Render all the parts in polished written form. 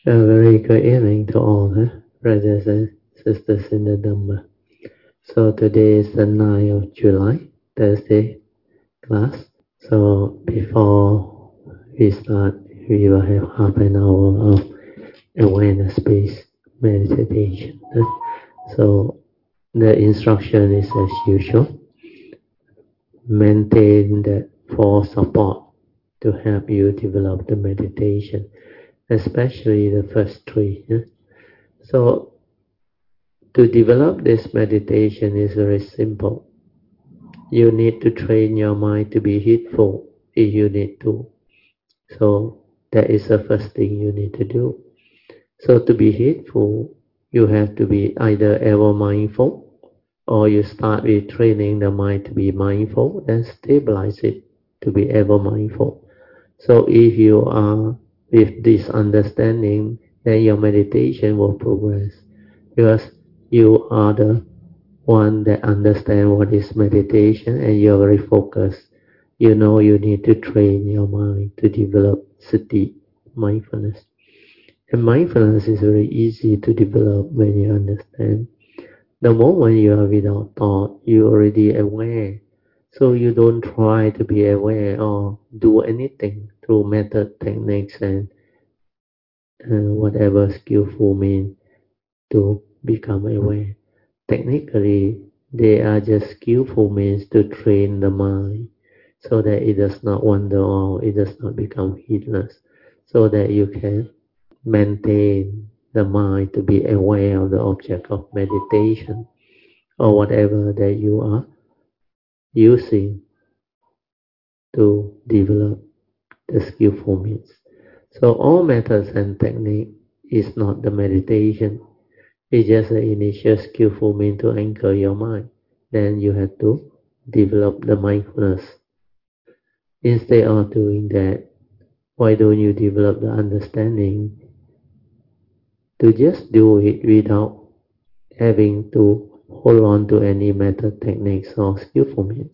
A very good evening to all, brothers and sisters in the Dhamma. So today is the 9th of July, Thursday class. So before we start, we will have half an hour of awareness-based meditation. So the instruction is as usual. Maintain that for support to help you develop the meditation, especially the first three. So to develop this meditation is very simple. You need to train your mind to be heedful if you need to. So that is the first thing you need to do. So to be heedful, you have to be either ever mindful, or you start with training the mind to be mindful, then stabilize it to be ever mindful. So if you are with this understanding, then your meditation will progress, because you are the one that understands what is meditation and you're very focused. You know you need to train your mind to develop sati, mindfulness. And mindfulness is very easy to develop when you understand. The moment you are without thought, you're already aware. So you don't try to be aware or do anything through method, techniques, and whatever skillful means to become aware. Technically, they are just skillful means to train the mind so that it does not wander or it does not become heedless, so that you can maintain the mind to be aware of the object of meditation or whatever that you are using to develop the skillful means. So all methods and technique is not the meditation. It's just an initial skillful means to anchor your mind. Then you have to develop the mindfulness. Instead of doing that, why don't you develop the understanding to just do it without having to hold on to any method, techniques, or skillful means?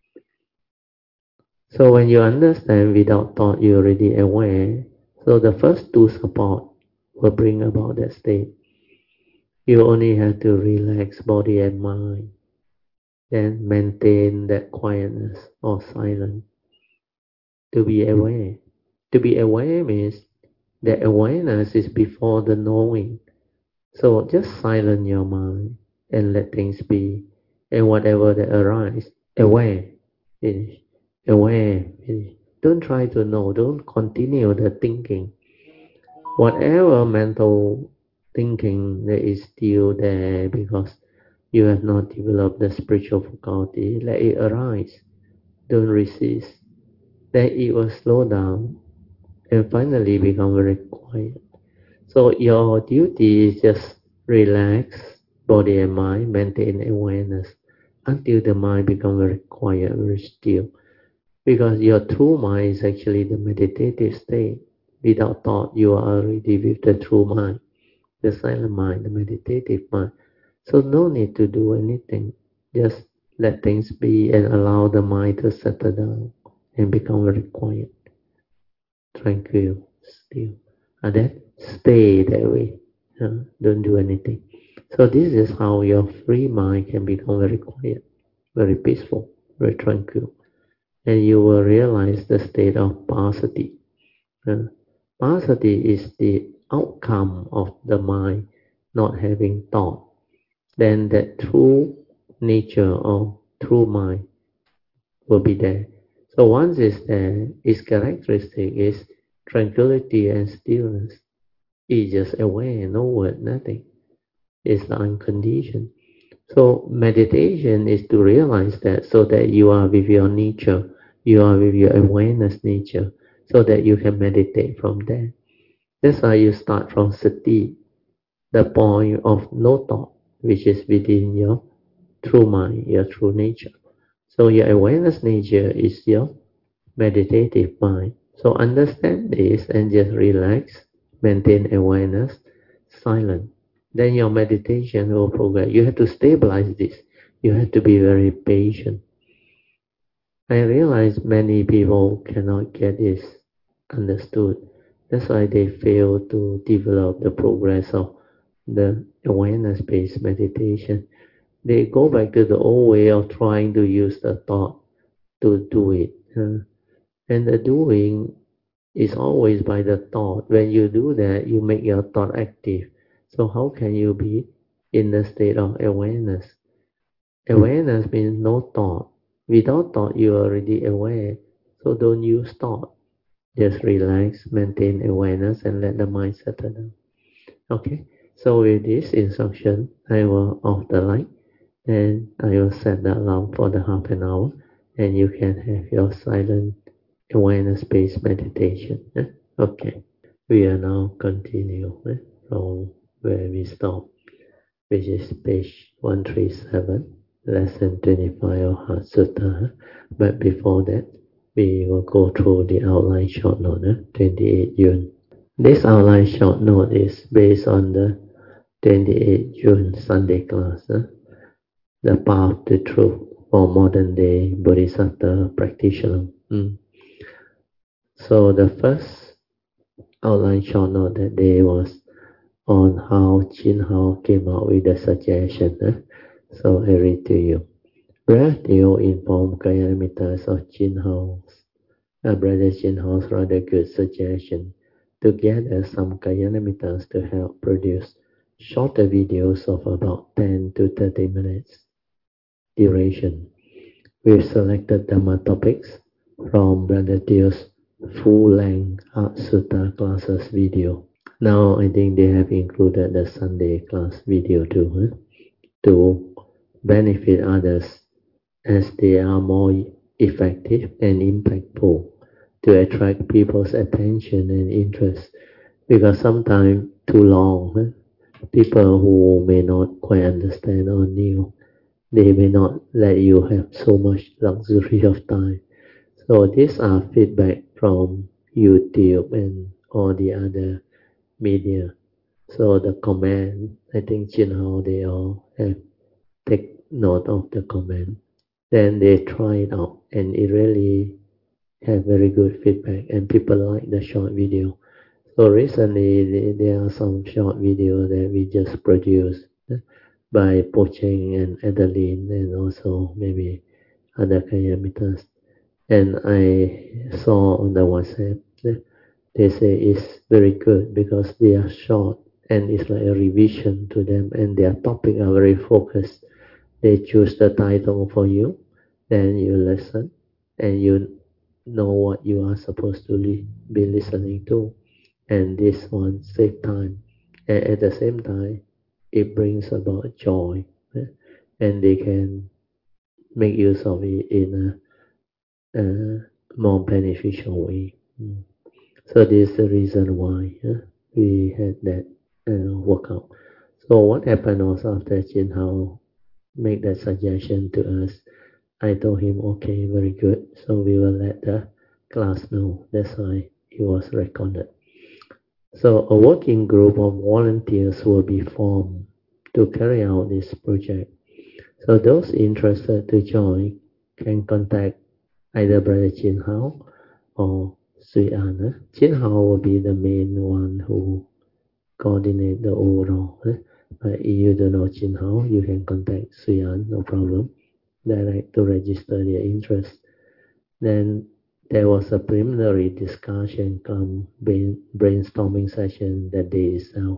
So when you understand without thought, you're already aware. So the first two support will bring about that state. You only have to relax body and mind, then maintain that quietness or silence to be aware. To be aware means that awareness is before the knowing. So just silence your mind and let things be. And whatever that arises, aware, finish. Aware, finish. Don't try to know. Don't continue the thinking. Whatever mental thinking that is still there because you have not developed the spiritual faculty, let it arise. Don't resist. Then it will slow down and finally become very quiet. So your duty is just relax body and mind, maintain awareness until the mind becomes very quiet, very still. Because your true mind is actually the meditative state. Without thought, you are already with the true mind, the silent mind, the meditative mind. So no need to do anything. Just let things be and allow the mind to settle down and become very quiet, tranquil, still. And then stay that way. Don't do anything. So this is how your free mind can become very quiet, very peaceful, very tranquil. And you will realize the state of passaddhi. Passaddhi is the outcome of the mind not having thought. Then that true nature or true mind will be there. So once it's there, its characteristic is tranquility and stillness. It's just aware, no word, nothing. It's the unconditioned. So meditation is to realize that, so that you are with your nature, you are with your awareness nature, so that you can meditate from there. That's why you start from sati, the point of no thought, which is within your true mind, your true nature. So your awareness nature is your meditative mind. So understand this and just relax, maintain awareness, silent. Then your meditation will progress. You have to stabilize this. You have to be very patient. I realize many people cannot get this understood. That's why they fail to develop the progress of the awareness-based meditation. They go back to the old way of trying to use the thought to do it. And the doing is always by the thought. When you do that, you make your thought active. So how can you be in the state of awareness? Awareness means no thought. Without thought, you are already aware. So don't use thought. Just relax, maintain awareness, and let the mind settle down. Okay, so with this instruction, I will off the light and I will set the alarm for the half an hour, and you can have your silent awareness-based meditation. Okay, we are now continue from where we stopped, which is page 137, lesson 25 of Heart Sutta. But before that, we will go through the outline short note, 28 June. This outline short note is based on the 28 June Sunday class, the path to truth for modern day Bodhisattva practitioner. So the first outline short note that day was on how Chin Hao came up with the suggestion. So I read to you. Brother Teo informed Kalyanamittas of Chin Hao's, Brother Chin Hao's rather good suggestion to gather some Kalyanamittas to help produce shorter videos of about 10 to 30 minutes duration. We've selected Dhamma topics from Brother Teo's full-length Heart Sutta classes video. Now I think they have included the Sunday class video too, to benefit others as they are more effective and impactful to attract people's attention and interest. Because sometimes too long, people who may not quite understand or new, they may not let you have so much luxury of time. So these are feedback from YouTube and all the other media. So the comment, I think Chin Hao, they all have take note of the comment. Then they try it out and it really have very good feedback and people like the short video. So recently there are some short video that we just produced by Pocheng and Adeline and also maybe other Kalyanamittas. And I saw on the WhatsApp they say it's very good because they are short and it's like a revision to them and their topic are very focused. They choose the title for you, then you listen and you know what you are supposed to be listening to. And this one save time. And at the same time, it brings about joy. And they can make use of it in a more beneficial way. So this is the reason why we had that workout. So what happened was after Chin Hao made that suggestion to us, I told him, okay, very good. So we will let the class know. That's why it was recorded. So a working group of volunteers will be formed to carry out this project. So those interested to join can contact either Brother Chin Hao or Sui An. Chin Hao will be the main one who coordinate the overall. But if you don't know Chin Hao, you can contact Sui An, no problem. Direct to register their interest. Then there was a preliminary discussion come brainstorming session that day itself,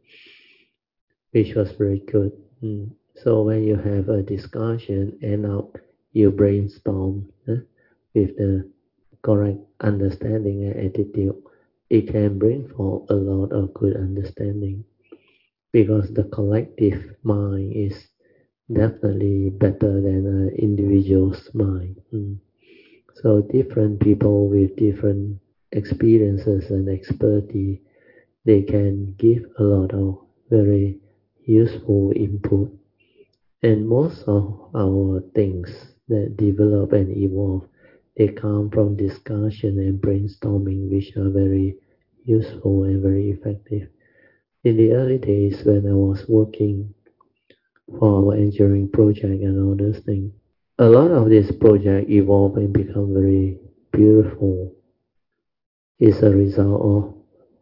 which was very good. So when you have a discussion, end up you brainstorm with the correct understanding and attitude, it can bring forth a lot of good understanding because the collective mind is definitely better than an individual's mind. So different people with different experiences and expertise, they can give a lot of very useful input. And most of our things that develop and evolve, they come from discussion and brainstorming, which are very useful and very effective. In the early days when I was working for our engineering project and all those things, a lot of this project evolve and become very beautiful. It's a result of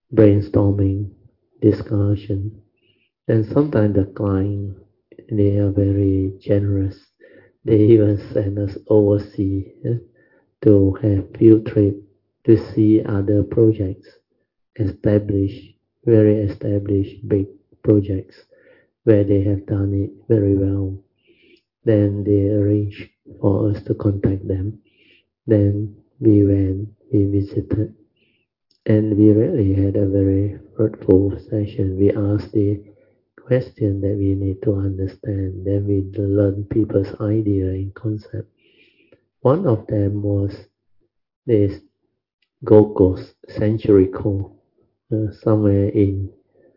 brainstorming, discussion. And sometimes the client, they are very generous. They even send us overseas to have field trip to see other projects, established, very established big projects where they have done it very well. Then they arrange for us to contact them. Then we went, we visited, and we really had a very fruitful session. We asked the question that we need to understand. Then we learn people's idea and concept. One of them was this Gold Coast Century Co. Somewhere in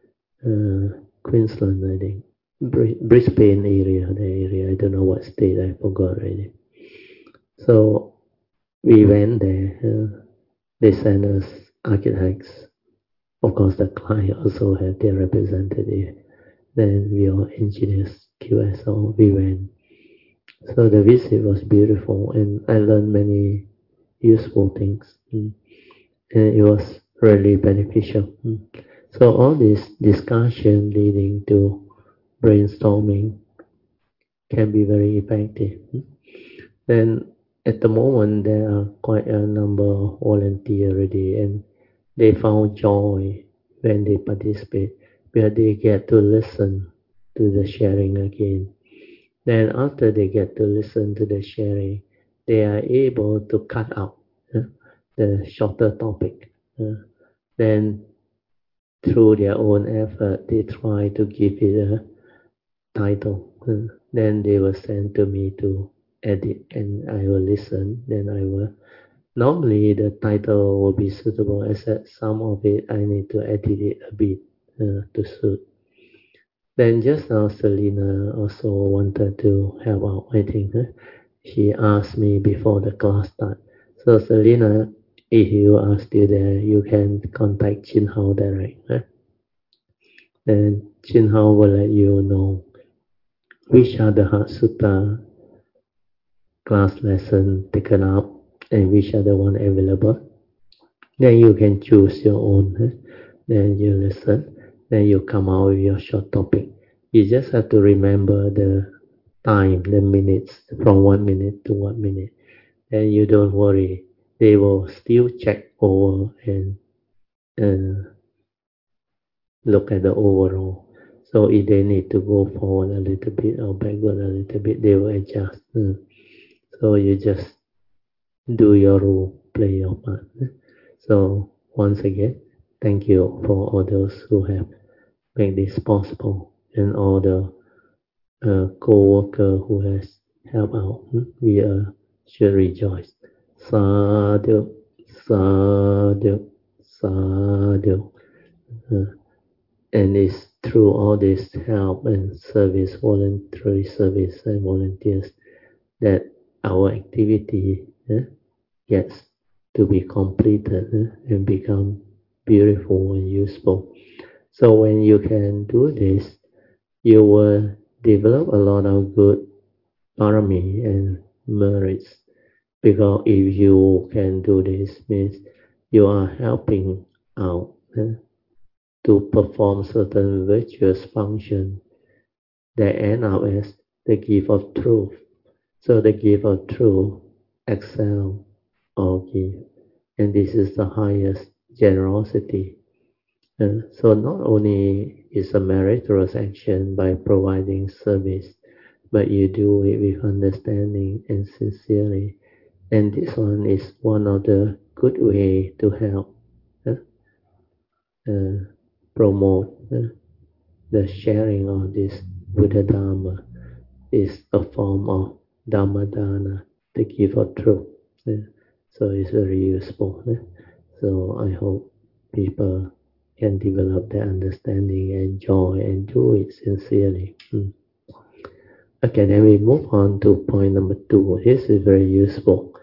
Queensland, I think. Brisbane area, the area. I don't know what state, I forgot already. So we went there. They sent us architects. Of course, the client also had their representative. Then we all engineers, QSO, we went. So the visit was beautiful, and I learned many useful things. And it was really beneficial. So all this discussion leading to brainstorming can be very effective. Then at the moment there are quite a number of volunteers already, and they found joy when they participate, where they get to listen to the sharing again. Then after they get to listen to the sharing, they are able to cut out the shorter topic. Then through their own effort, they try to give it a title. Then they will send to me to edit, and I will listen. Then I will. Normally, the title will be suitable, except some of it I need to edit it a bit to suit. Then just now, Selena also wanted to help out. I think she asked me before the class start. So Selena, if you are still there, you can contact Chin Hao direct. Then Chin Hao will let you know which are the Heart Sutta class lesson taken up and which are the one available. Then you can choose your own. Then you listen. Then you come out with your short topic. You just have to remember the time, the minutes, from 1 minute to 1 minute. And you don't worry. They will still check over and look at the overall. So if they need to go forward a little bit or backward a little bit, they will adjust. So you just do your role, play your part. So once again, thank you for all those who have made this possible and all the co-worker who has helped out. We should rejoice. Sadhu, sadhu, sadhu. And it's through all this help and service, voluntary service and volunteers, that our activity gets to be completed and become beautiful and useful. So when you can do this, you will develop a lot of good parami and merits. Because if you can do this, means you are helping out to perform certain virtuous function that end up as the gift of truth. So the gift of truth excel all gift, and this is the highest generosity. So not only is a meritorious action by providing service, but you do it with understanding and sincerely. And this one is one of the good way to help promote the sharing of this Buddha Dharma is a form of Dhamma Dana, the gift of truth. So it's very useful. So I hope people can develop their understanding and joy and do it sincerely. Okay, then we move on to point number 2. This is very useful.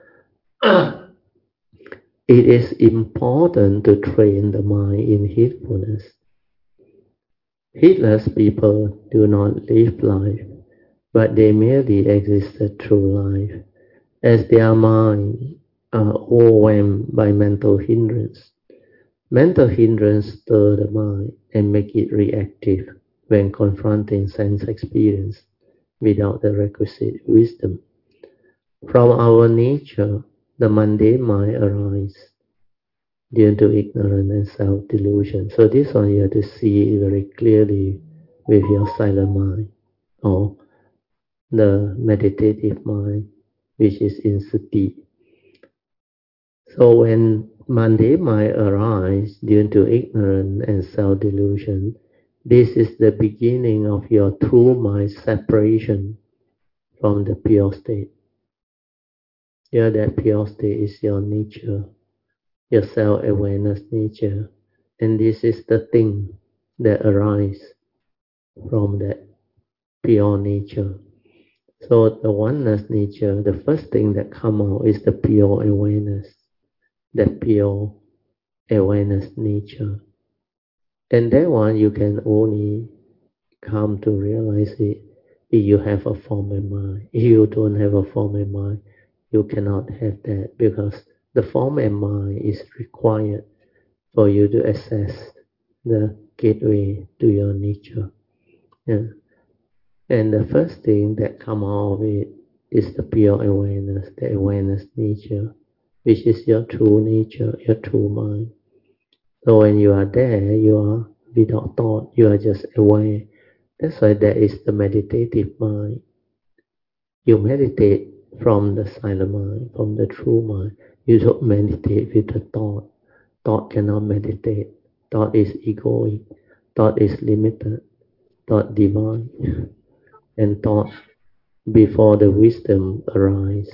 It is important to train the mind in heedfulness. Heedless people do not live life, but they merely existed through life, as their minds are overwhelmed by mental hindrance. Mental hindrance stir the mind and make it reactive when confronting sense experience without the requisite wisdom. From our nature, the mundane mind arises due to ignorance and self-delusion. So this one you have to see very clearly with your silent mind or the meditative mind, which is in sati. So when mundane mind arises due to ignorance and self-delusion, this is the beginning of your true mind separation from the pure state. Yeah, that pure state is your nature, your self-awareness nature. And this is the thing that arises from that pure nature. So the oneness nature, the first thing that come out is the pure awareness, that pure awareness nature. And that one you can only come to realize it if you have a form in mind. If you don't have a form in mind, you cannot have that because the form and mind is required for you to access the gateway to your nature. Yeah. And the first thing that come out of it is the pure awareness, the awareness nature, which is your true nature, your true mind. So when you are there, you are without thought, you are just aware. That's why there is the meditative mind. You meditate from the silent mind, from the true mind. You don't meditate with the thought. Thought cannot meditate. Thought is egoic. Thought is limited. Thought divine. And thought before the wisdom arise.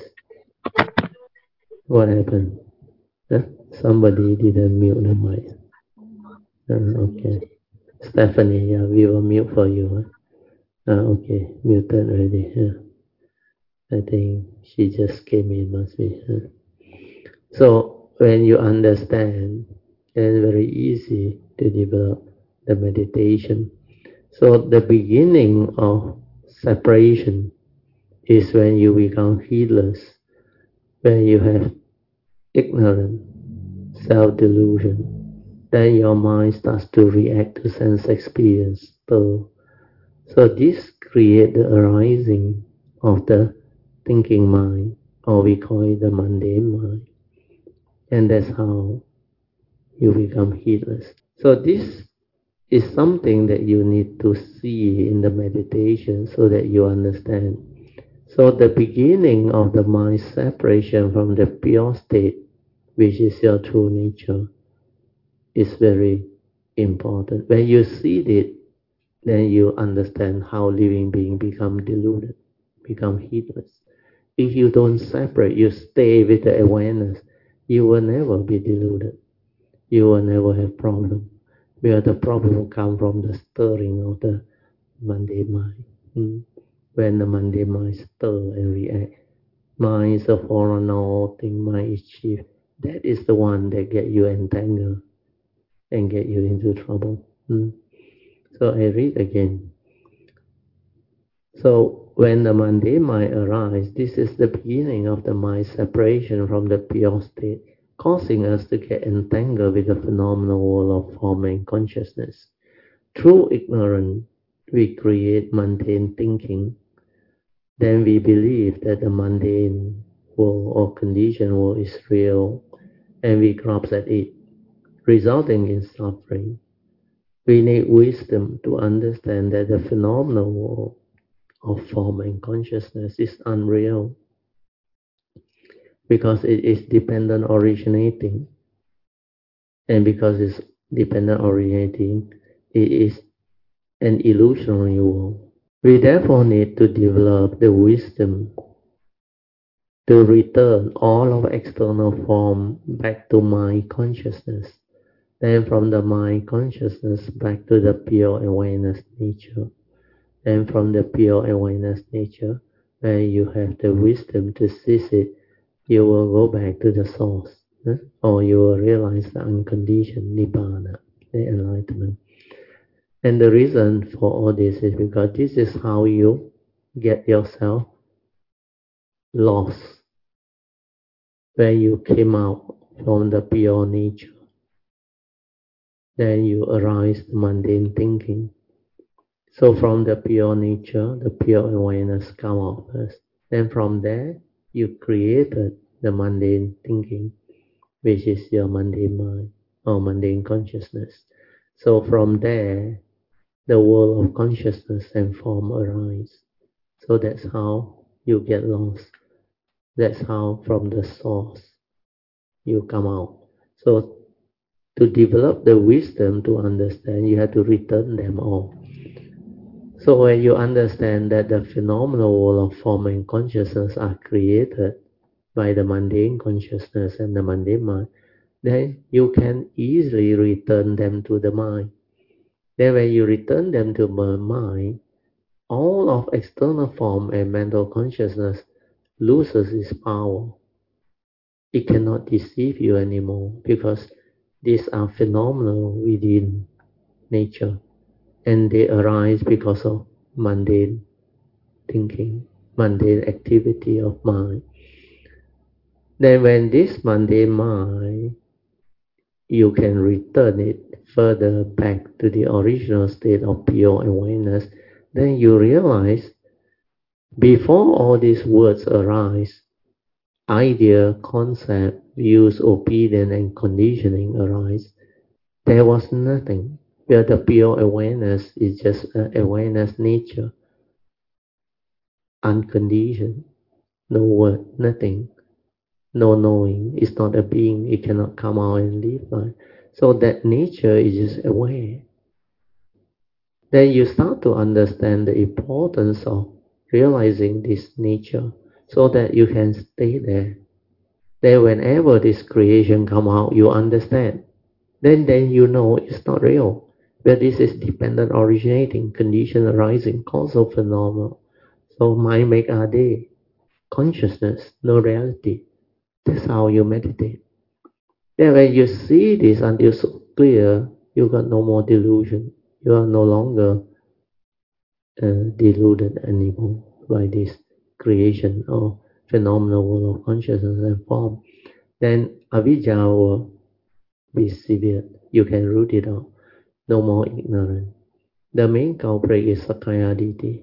What happened? Huh? Somebody didn't mute the mic. Okay. Stephanie, yeah, we will mute for you. Okay, muted already. I think she just came in, must be. So when you understand, then very easy to develop the meditation. So the beginning of separation is when you become heedless, when you have ignorance, self-delusion, then your mind starts to react to sense experience. So this creates the arising of the thinking mind, or we call it the mundane mind. And that's how you become heedless. So this is something that you need to see in the meditation so that you understand. So the beginning of the mind separation from the pure state, which is your true nature, is very important. When you see it, then you understand how living being become deluded, become heedless. If you don't separate, you stay with the awareness, you will never be deluded. You will never have problem. Where the problem come from the stirring of the mundane mind. When the mundane mind stir and react, mind is a foreigner thing, mind is chief. That is the one that get you entangled and get you into trouble. So I read again. So when the mundane mind arises, this is the beginning of the mind separation from the pure state, causing us to get entangled with the phenomenal world of form and consciousness. Through ignorance, we create mundane thinking. Then we believe that the mundane world or conditioned world is real, and we grasp at it, resulting in suffering. We need wisdom to understand that the phenomenal world of form and consciousness is unreal because it is dependent originating, and because it's dependent originating, it is an illusionary world. We therefore need to develop the wisdom to return all of external form back to mind consciousness, then from the mind consciousness back to the pure awareness nature, and from the pure awareness nature, when you have the wisdom to seize it, you will go back to the source, or you will realize the unconditioned nibbana, the enlightenment. And the reason for all this is because this is how you get yourself lost when you came out from the pure nature. then you arise the mundane thinking. So from the pure nature, the pure awareness come out first. Then from there, you created the mundane thinking, which is your mundane mind or mundane consciousness. So from there, the world of consciousness and form arise. So that's how you get lost. That's how from the source you come out. So to develop the wisdom to understand, you have to return them all. So when you understand that the phenomenal world of form and consciousness are created by the mundane consciousness and the mundane mind, then you can easily return them to the mind. Then when you return them to the mind, all of external form and mental consciousness loses its power. It cannot deceive you anymore because these are phenomena within nature and they arise because of mundane thinking, mundane activity of mind. Then when this mundane mind, you can return it further back to the original state of pure awareness, then you realize before all these words arise, idea, concept, views, opinion, and conditioning arise. There was nothing. Where the pure awareness is just awareness nature, unconditioned, no word, nothing, no knowing. It's not a being. It cannot come out and live by. So that nature is just aware. Then you start to understand the importance of realizing this nature so that you can stay there. Then whenever this creation come out, you understand. Then you know it's not real. But this is dependent originating, condition arising, causal phenomenon. So mind make a day. Consciousness, no reality. That's how you meditate. Then when you see this until so clear, you got no more delusion. You are no longer deluded anymore by this creation or phenomenal world of consciousness and form. Then avidya will be severed. You can root it out. No more ignorance. The main culprit is Sakaya Ditti.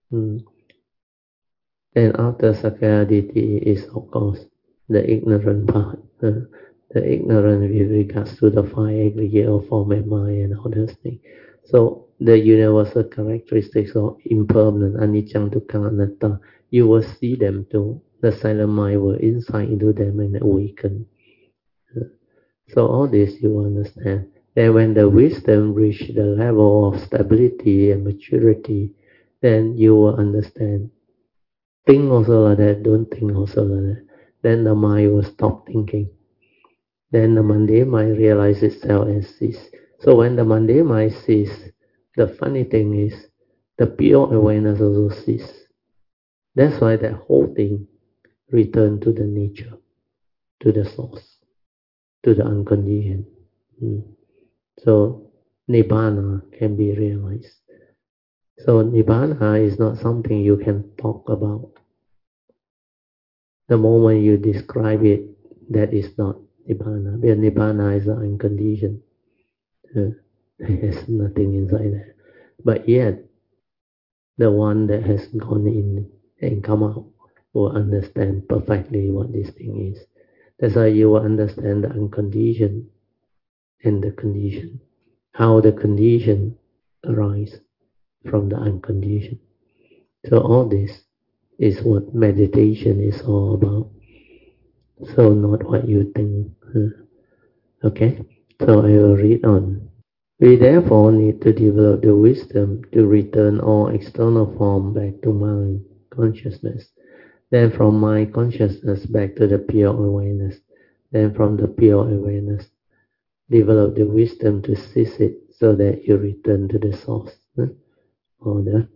Then after Sakaya Ditti is of course the ignorant part. The ignorant with regards to the five aggregate of form and mind and all those things. So the universal characteristics of impermanent, anicca, dukkha, anatta, you will see them too. The silent mind will insight into them and awaken. So all this you understand. Then when the wisdom reach the level of stability and maturity, then you will understand. Think also like that, don't think also like that. Then the mind will stop thinking. Then the mundane mind realizes itself and cease. So when the mundane mind cease, the funny thing is, the pure awareness also cease. That's why that whole thing return to the nature, to the source, to the unconditioned. So Nibbana can be realized. So Nibbana is not something you can talk about. The moment you describe it, that is not Nibbana. Because Nibbana is unconditioned. There's nothing inside there. But yet, the one that has gone in and come out will understand perfectly what this thing is. That's why you will understand the unconditioned and the condition. How the condition arise from the unconditioned. So all this is what meditation is all about. So not what you think. Okay? So I will read on. We therefore need to develop the wisdom to return all external form back to mind consciousness. Then from mind consciousness back to the pure awareness. Then from the pure awareness, develop the wisdom to seize it so that you return to the source. Or the,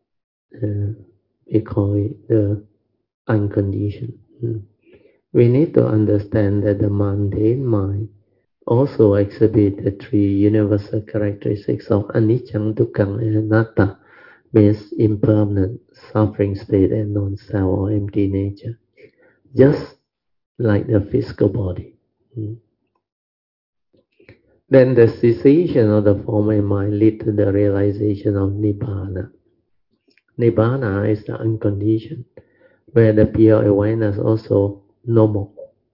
we call it the unconditioned. We need to understand that the mundane mind also exhibit the three universal characteristics of anicca, dukkha, and anatta, means impermanent, suffering state, and non-self or empty nature, just like the physical body. Then the cessation of the form and mind lead to the realization of Nibbana. Nibbana is the unconditioned, where the pure awareness also no more,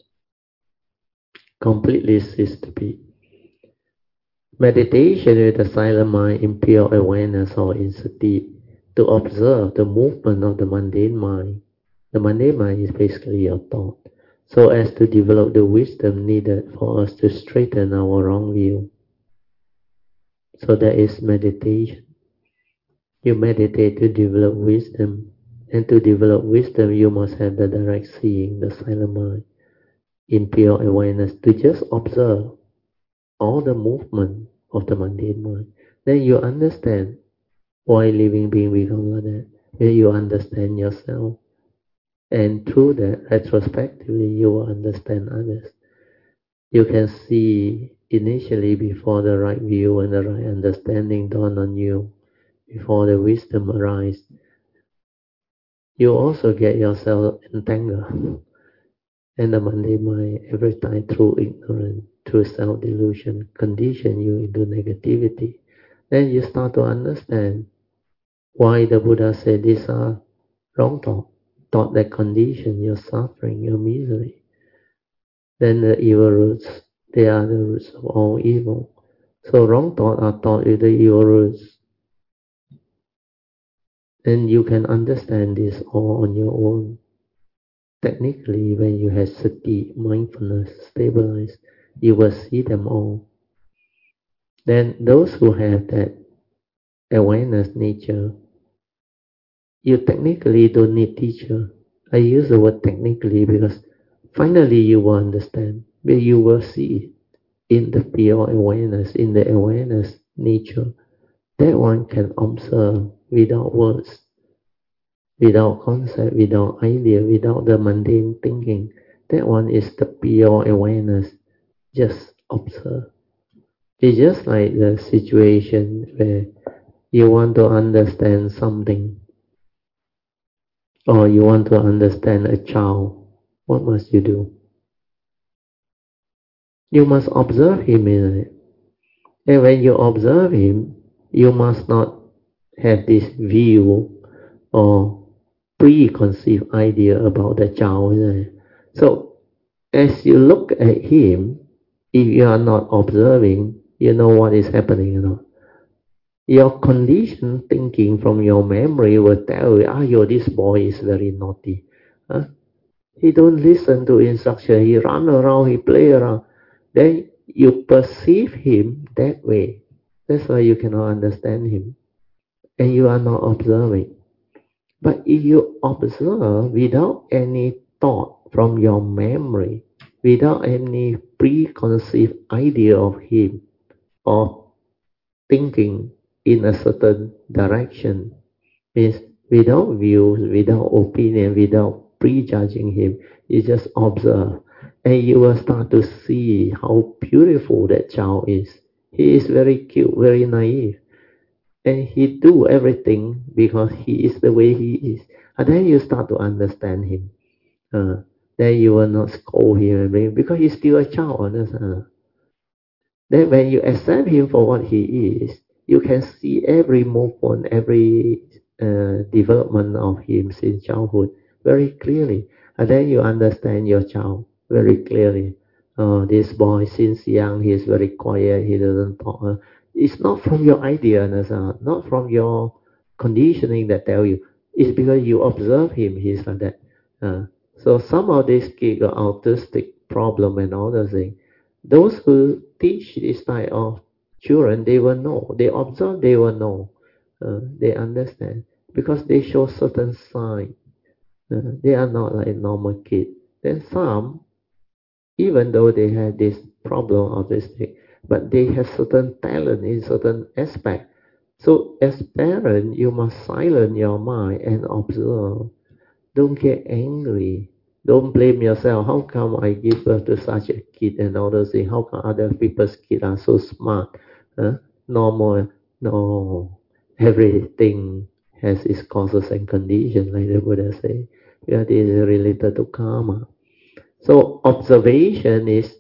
completely cease to be. Meditation with a silent mind in pure awareness or in sati, to observe the movement of the mundane mind. The mundane mind is basically your thought, so as to develop the wisdom needed for us to straighten our wrong view. So that is meditation. You meditate to develop wisdom, and to develop wisdom you must have the direct seeing, the silent mind, in pure awareness, to just observe all the movement of the mundane mind. Then you understand why living being become like that. Then you understand yourself. And through that, retrospectively, you will understand others. You can see initially before the right view and the right understanding dawn on you, before the wisdom arises, you also get yourself entangled. And the mundane mind, every time through ignorance, through self-delusion, condition you into negativity. Then you start to understand why the Buddha said these are wrong thought that condition your suffering, your misery. Then the evil roots, they are the roots of all evil. So wrong thought are taught with the evil roots. And you can understand this all on your own. Technically, when you have sati, mindfulness, stabilized, you will see them all. Then those who have that awareness nature, you technically don't need teacher. I use the word technically because finally you will understand, but you will see it in the pure awareness, in the awareness nature. That one can observe without words, without concept, without idea, without the mundane thinking. That one is the pure awareness. Just observe. It's just like the situation where you want to understand something, or you want to understand a child. What must you do? You must observe him in it. And when you observe him, you must not have this view or preconceived idea about the child. So as you look at him, if you are not observing, you know what is happening or not. Your conditioned thinking from your memory will tell you, this boy is very naughty. Huh? He don't listen to instruction. He run around, he play around. Then you perceive him that way. That's why you cannot understand him. And you are not observing. But if you observe without any thought from your memory, without any preconceived idea of him, or thinking in a certain direction, means without views, without opinion, without prejudging him, you just observe. And you will start to see how beautiful that child is. He is very cute, very naive. And he do everything because he is the way he is. And then you start to understand him. Then you will not scold him because he's still a child. Then when you accept him for what he is, you can see every movement, every development of him since childhood very clearly. And then you understand your child very clearly. This boy, since young, he is very quiet, he doesn't talk. It's not from your idea, not from your conditioning that tell you. It's because you observe him, he's like that. So some of these kids got autistic problem and all those things. Those who teach this type of children, they will know. They observe, they will know. They understand because they show certain signs. They are not like normal kids. Then some, even though they have this problem autistic, but they have certain talent in certain aspect. So as parent, you must silence your mind and observe. Don't get angry. Don't blame yourself. How come I give birth to such a kid and all those things? How come other people's kids are so smart? Normal. No. Everything has its causes and conditions, like the Buddha say. Yeah, this is related to karma. So observation is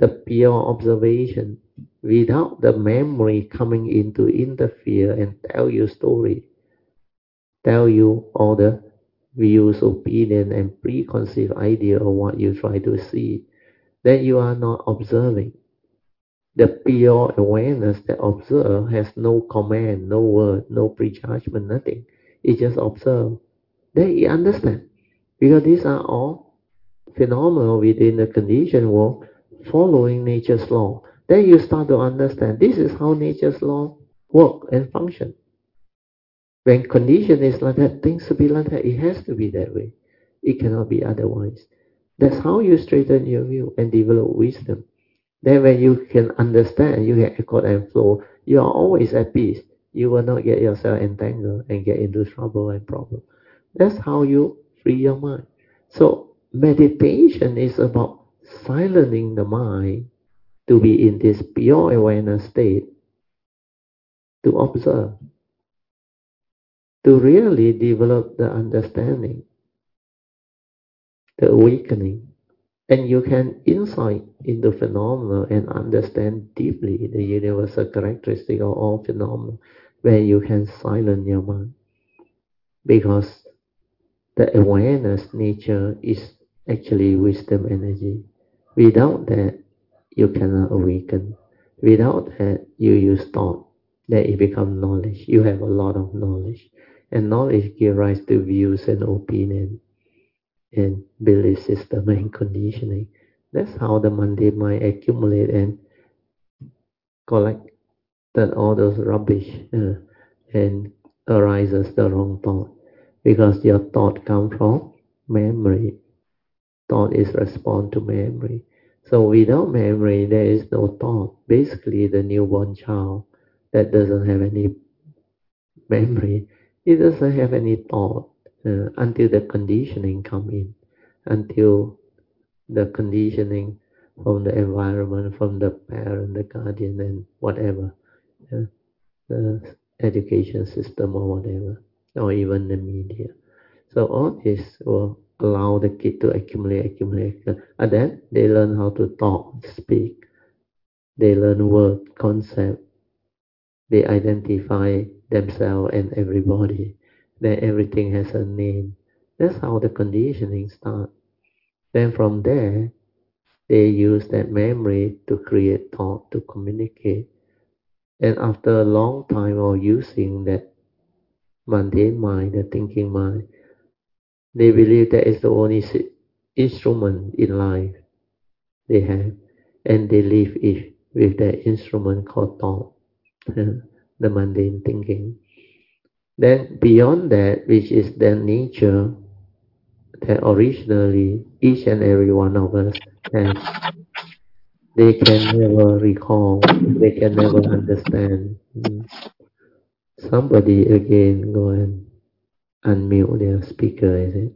the pure observation, without the memory coming in to interfere and tell you story, tell you all the views, opinion, and preconceived idea of what you try to see, then you are not observing. The pure awareness that observe has no command, no word, no prejudgment, nothing. It just observe. Then you understand. Because these are all phenomena within the conditioned world following nature's law. Then you start to understand this is how nature's law work and function. When condition is like that, things to be like that, it has to be that way. It cannot be otherwise. That's how you straighten your view and develop wisdom. Then when you can understand, you can accord and flow, you are always at peace. You will not get yourself entangled and get into trouble and problem. That's how you free your mind. So meditation is about silencing the mind to be in this pure awareness state, to observe, to really develop the understanding, the awakening. And you can insight into phenomena and understand deeply the universal characteristic of all phenomena, where you can silence your mind. Because the awareness nature is actually wisdom energy. Without that, you cannot awaken. Without that, you use thought. Then it becomes knowledge. You have a lot of knowledge. And knowledge gives rise to views and opinion and belief system and conditioning. That's how the mundane mind accumulate and collect all those rubbish and arises the wrong thought. Because your thought comes from memory. Thought is response to memory. So without memory, there is no thought. Basically, the newborn child that doesn't have any memory, it doesn't have any thought until the conditioning come in, until the conditioning from the environment, from the parent, the guardian, and whatever, the education system or whatever, or even the media. So all this will allow the kid to accumulate. And then they learn how to talk, speak. They learn word, concept. They identify themselves and everybody. Then everything has a name. That's how the conditioning starts. Then from there, they use that memory to create thought, to communicate. And after a long time of using that mundane mind, the thinking mind, they believe that is the only instrument in life they have. And they live it with that instrument called thought, the mundane thinking. Then beyond that, which is the nature that originally each and every one of us has, they can never recall, they can never understand. Somebody again go and unmute their speaker, is it?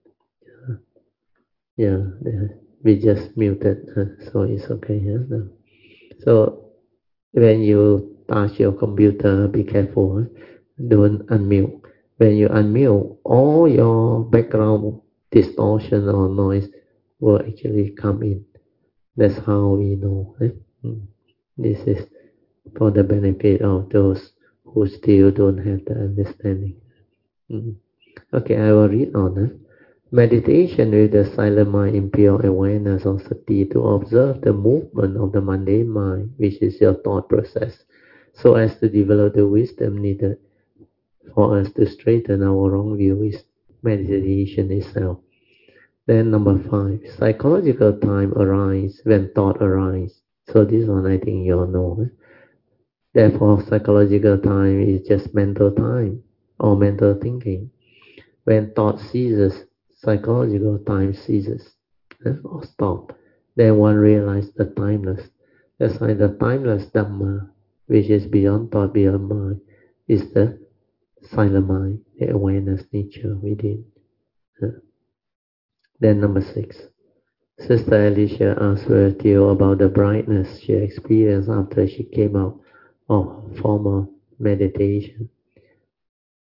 Yeah, we just muted, so it's okay. Yeah? No. So when you touch your computer, be careful. Don't unmute. When you unmute, all your background distortion or noise will actually come in. That's how we know. This is for the benefit of those who still don't have the understanding. Mm. Okay, I will read on. Meditation with the silent mind in pure awareness of sati, to observe the movement of the mundane mind, which is your thought process, so as to develop the wisdom needed for us to straighten our wrong view, is meditation itself. Then number 5, psychological time arises when thought arises. So this one I think you all know. Therefore, psychological time is just mental time or mental thinking. When thought ceases, psychological time ceases or stop. Then one realizes the timeless. That's why the timeless Dhamma, which is beyond thought, beyond mind, is the silent mind, the awareness nature within. Then number 6. Sister Alicia asked Theo about the brightness she experienced after she came out of formal meditation.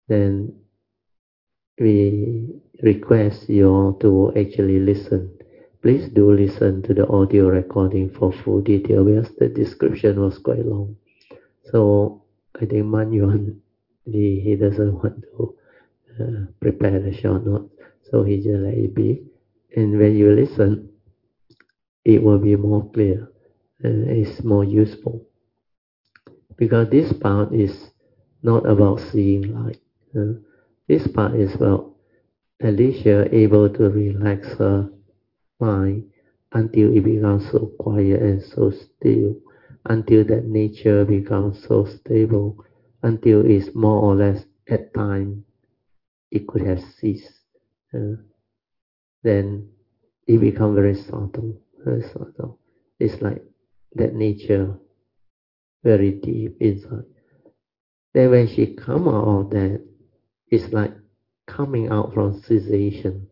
Then we request you all to actually listen Please do listen to the audio recording for full detail because the description was quite long. So I think Man Yuan, he doesn't want to prepare the short note, so he just let it be. And when you listen, it will be more clear. It's more useful because this part is not about seeing light. This part is about Alicia able to relax her mind until it becomes so quiet and so still, until that nature becomes so stable, until it's more or less at time it could have ceased. Then it becomes very subtle, very subtle. It's like that nature very deep inside. Then when she come out of that, it's like coming out from cessation.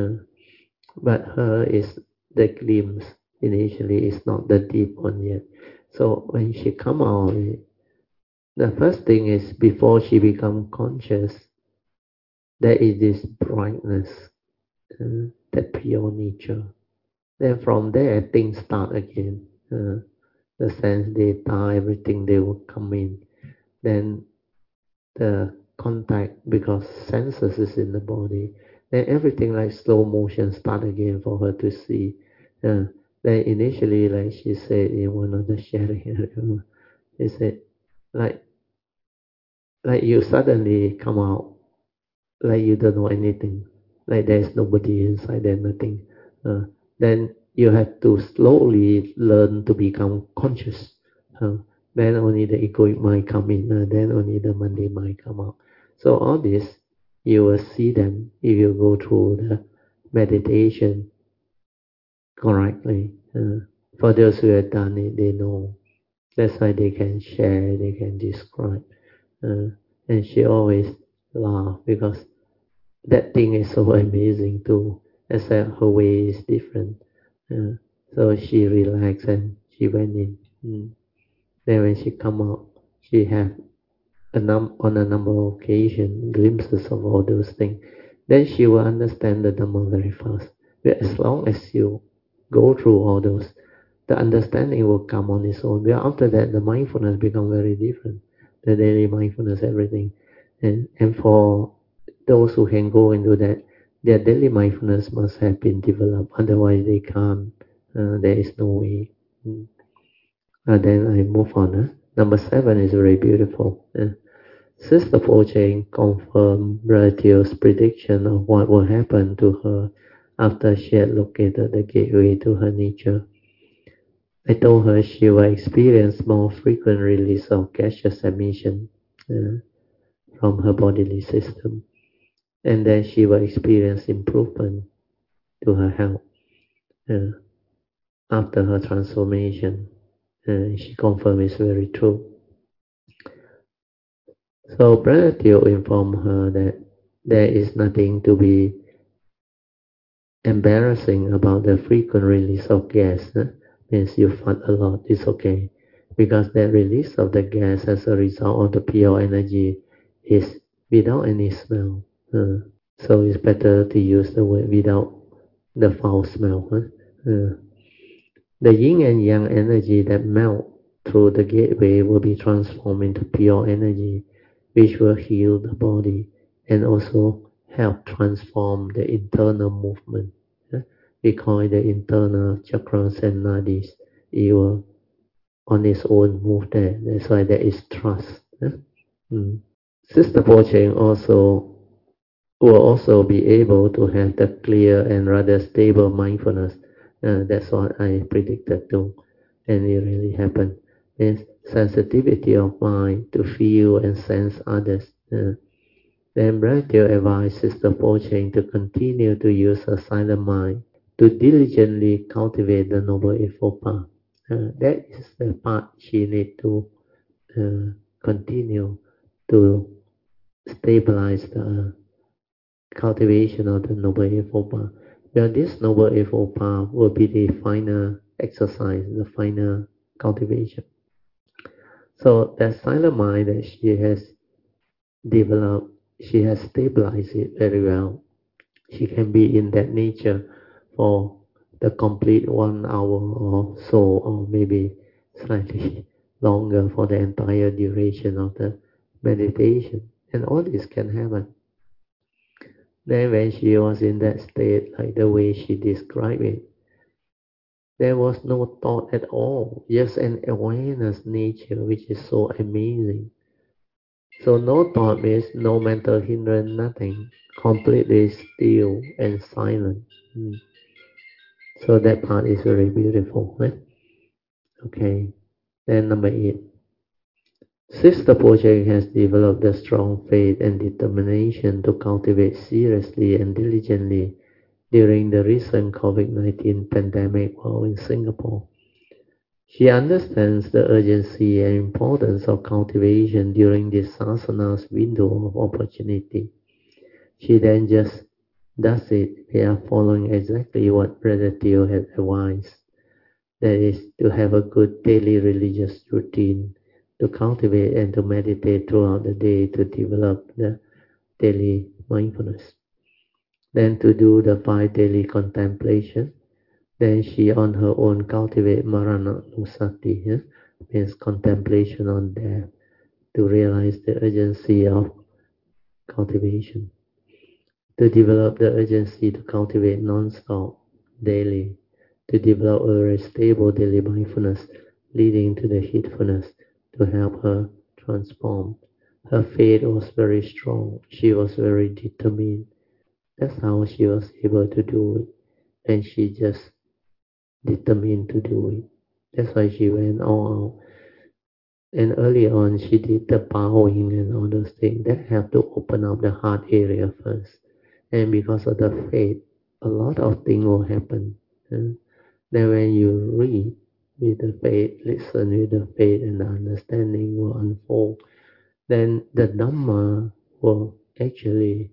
But her is the glimpse initially is not the deep one yet. So when she come out of it, the first thing is before she become conscious, there is this brightness, that pure nature. Then from there things start again. The sense data, everything they will come in. Then the contact, because senses is in the body, then everything like slow motion start again for her to see. Then initially, like she said in one of the sharing, she said, like you suddenly come out, like you don't know anything, like there's nobody inside there, nothing. Then you have to slowly learn to become conscious. Then only the egoic mind come in, then only the Monday mind come out. So all this, you will see them if you go through the meditation correctly. For those who have done it, they know. That's why they can share, they can describe. And she always laugh because that thing is so amazing too, except her way is different. So she relaxed and she went in. Then when she come out, she have on a number of occasions glimpses of all those things. Then she will understand the Dhamma very fast. But as long as you go through all those, the understanding will come on its own. But after that, the mindfulness become very different. The daily mindfulness, everything. And for those who can go into that, their daily mindfulness must have been developed. Otherwise, they can't. There is no way. Then I move on. Number 7 is very beautiful. Sister Pocheng confirmed Radio's prediction of what will happen to her after she had located the gateway to her nature. I told her she will experience more frequent release of gaseous emission from her bodily system, and then she will experience improvement to her health after her transformation. She confirmed it's very true. So Brother Teo informed her that there is nothing to be embarrassing about the frequent release of gas. Means you fart a lot, it's okay. Because the release of the gas as a result of the pure energy is without any smell. So it's better to use the word without the foul smell. The yin and yang energy that melt through the gateway will be transformed into pure energy, which will heal the body and also help transform the internal movement. We call it the internal chakras and nadis. It will on its own move there. That's why there is trust. Sister Pocheng also will also be able to have the clear and rather stable mindfulness. That's what I predicted too, and it really happened. It's sensitivity of mind to feel and sense others. Then Bratio advised Sister Pocheng to continue to use her silent mind to diligently cultivate the Noble Eightfold Path. That is the part she need to continue to stabilize the cultivation of the Noble Eightfold Path. Well, this Noble Eightfold Path will be the final exercise, the final cultivation. So that silent mind that she has developed, she has stabilized it very well. She can be in that nature for the complete 1 hour or so, or maybe slightly longer for the entire duration of the meditation. And all this can happen. Then when she was in that state, like the way she described it, there was no thought at all, just an awareness nature, which is so amazing. So no thought means no mental hindrance, nothing. Completely still and silent. So that part is very beautiful. Right? Okay. Then number 8. Sister Project has developed a strong faith and determination to cultivate seriously and diligently during the recent COVID-19 pandemic while in Singapore. She understands the urgency and importance of cultivation during this sasana's window of opportunity. She then just does it via following exactly what Brother Theo had advised. That is, to have a good daily religious routine, to cultivate and to meditate throughout the day to develop the daily mindfulness. Then to do the 5 daily contemplation. Then she on her own cultivate Marananusati, means contemplation on death, to realize the urgency of cultivation. To develop the urgency to cultivate non-stop daily, to develop a very stable daily mindfulness leading to the heedfulness to help her transform. Her faith was very strong. She was very determined. That's how she was able to do it. And she just determined to do it. That's why she went all out. And early on, she did the bowing and all those things. That have to open up the heart area first. And because of the faith, a lot of things will happen. Then when you read with the faith, listen with the faith, and the understanding will unfold, then the Dhamma will actually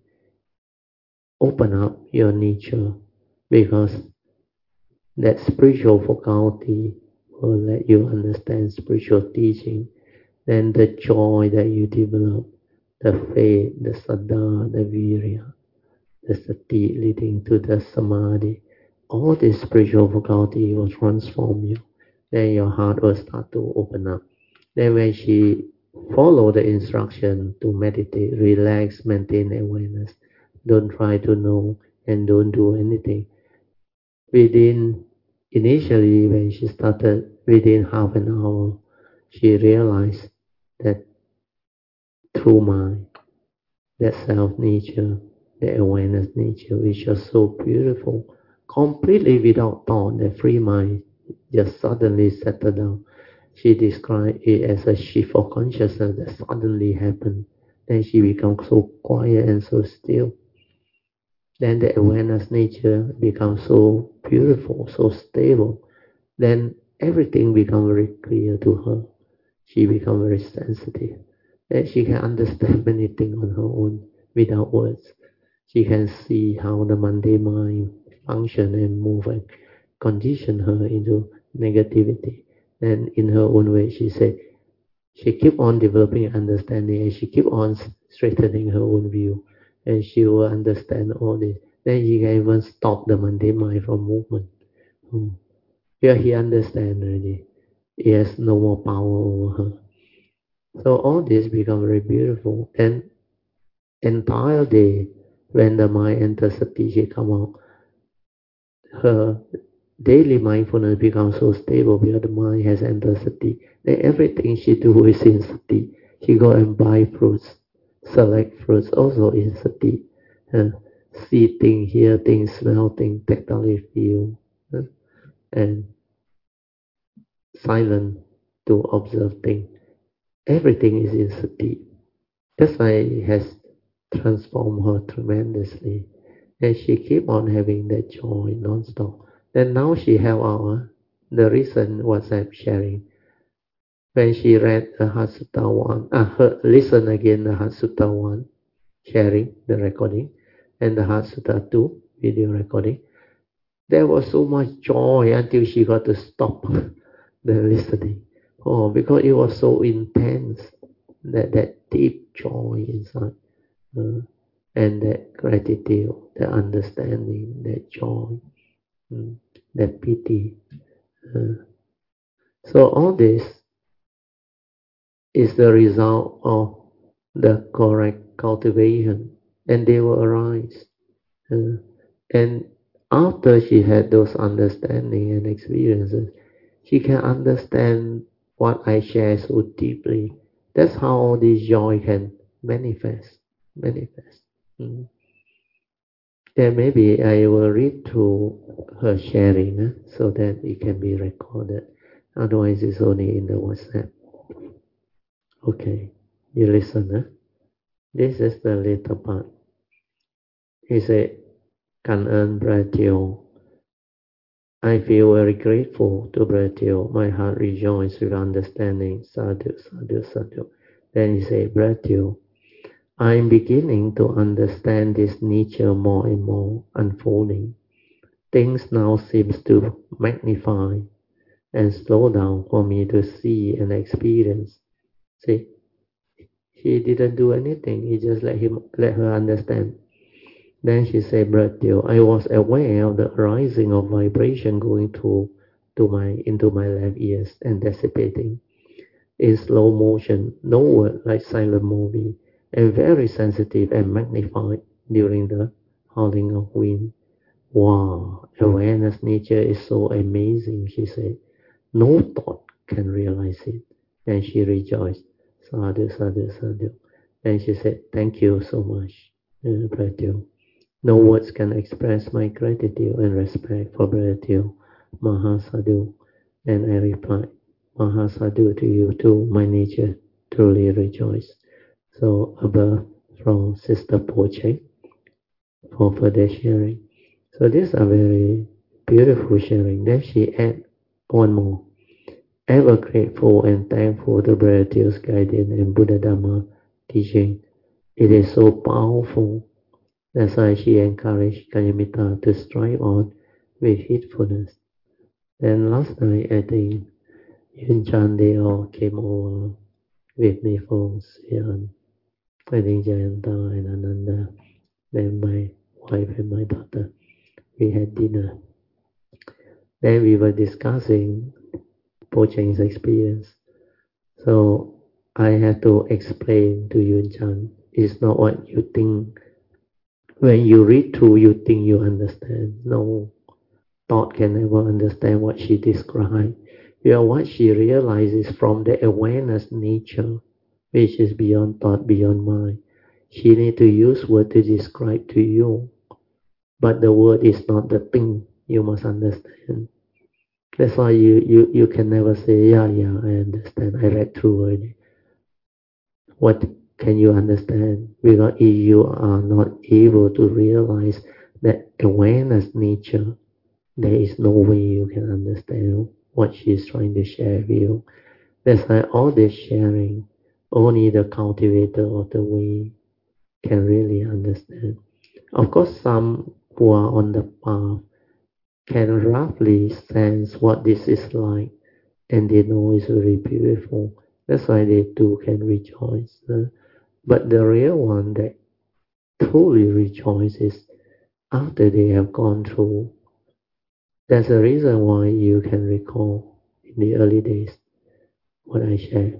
open up your nature, because that spiritual faculty will let you understand spiritual teaching. Then the joy that you develop, the faith, the saddha, the virya, the sati leading to the samadhi, all this spiritual faculty will transform you. Then your heart will start to open up. Then when she follow the instruction to meditate, relax, maintain awareness, don't try to know and don't do anything. Within, initially when she started, within half an hour, she realized that through mind, that self nature, the awareness nature, which was so beautiful, completely without thought, the free mind just suddenly settled down. She described it as a shift of consciousness that suddenly happened. Then she becomes so quiet and so still. Then the awareness nature becomes so beautiful, so stable. Then everything becomes very clear to her. She becomes very sensitive. Then she can understand many things on her own without words. She can see how the Monday mind function and move and condition her into negativity. And in her own way, she said, she keep on developing understanding, and she keep on straightening her own view, and she will understand all this. Then she can even stop the Monday mind from movement. Here he understands already. He has no more power over her. So all this become very beautiful. And entire day, when the mind enters sati, she come out, her daily mindfulness becomes so stable because the mind has entered sati. Then everything she do is in sati. She go and buy fruits, select fruits also in sati. See things, hear things, smell things, tactile feel, and silent to observe things. Everything is in sati. That's why it has transformed her tremendously. And she keep on having that joy non-stop. Then now she have our the recent WhatsApp sharing. When she read the Hatsuta 1, listen again the Hatsuta 1, sharing the recording, and the Hatsuta 2 video recording. There was so much joy until she got to stop the listening. Oh, because it was so intense, that deep joy inside. And that gratitude, the understanding, that joy. that pity. So all this is the result of the correct cultivation, and they will arise. Uh, and after she had those understanding and experiences, she can understand what I share so deeply. That's how all this joy can manifest. Manifest. Mm. And maybe I will read through her sharing so that it can be recorded. Otherwise, it's only in the WhatsApp. Okay, you listen. This is the little part. He said, Cảm ơn Bratio. I feel very grateful to Bratio. My heart rejoices with understanding. Sadhu, sadhu, sadhu. Then he said, Bratio, I am beginning to understand this nature more and more unfolding. Things now seems to magnify and slow down for me to see and experience. See, he didn't do anything. He just let her understand. Then she said, Bratio, I was aware of the rising of vibration going into my left ears and dissipating in slow motion, no word like silent movie, and very sensitive and magnified during the howling of wind. Wow, awareness nature is so amazing, she said. No thought can realize it. And she rejoiced. Sadhu, sadhu, sadhu. And she said, thank you so much, Bratio. No words can express my gratitude and respect for Bratio. Mahasadhu. And I replied, Mahasadhu to you too, my nature truly rejoice. So above from Sister Poche for further sharing. So these are very beautiful sharing. Then she add one more. Ever grateful and thankful to Bratio's guidance and Buddha Dhamma teaching. It is so powerful. That's why she encouraged Kanyamita to strive on with heedfulness. Then last night, I think Yun Chan, they all came over with me for Sian. I think Jayanta and Ananda, then my wife and my daughter. We had dinner. Then we were discussing Po Cheng's experience. So I had to explain to Yun Chan, it's not what you think. When you read through, you think you understand. No, thought can never understand what she described. What she realizes from the awareness nature, which is beyond thought, beyond mind. She need to use word to describe to you, but the word is not the thing. You must understand. That's why you can never say, yeah, I understand. I read through already. What can you understand? Because if you are not able to realize that awareness nature, there is no way you can understand what she is trying to share with you. That's why all this sharing, only the cultivator of the way can really understand. Of course, some who are on the path can roughly sense what this is like, and they know it's very beautiful. That's why they too can rejoice. But the real one that truly rejoices after they have gone through. That's the reason why you can recall in the early days what I shared.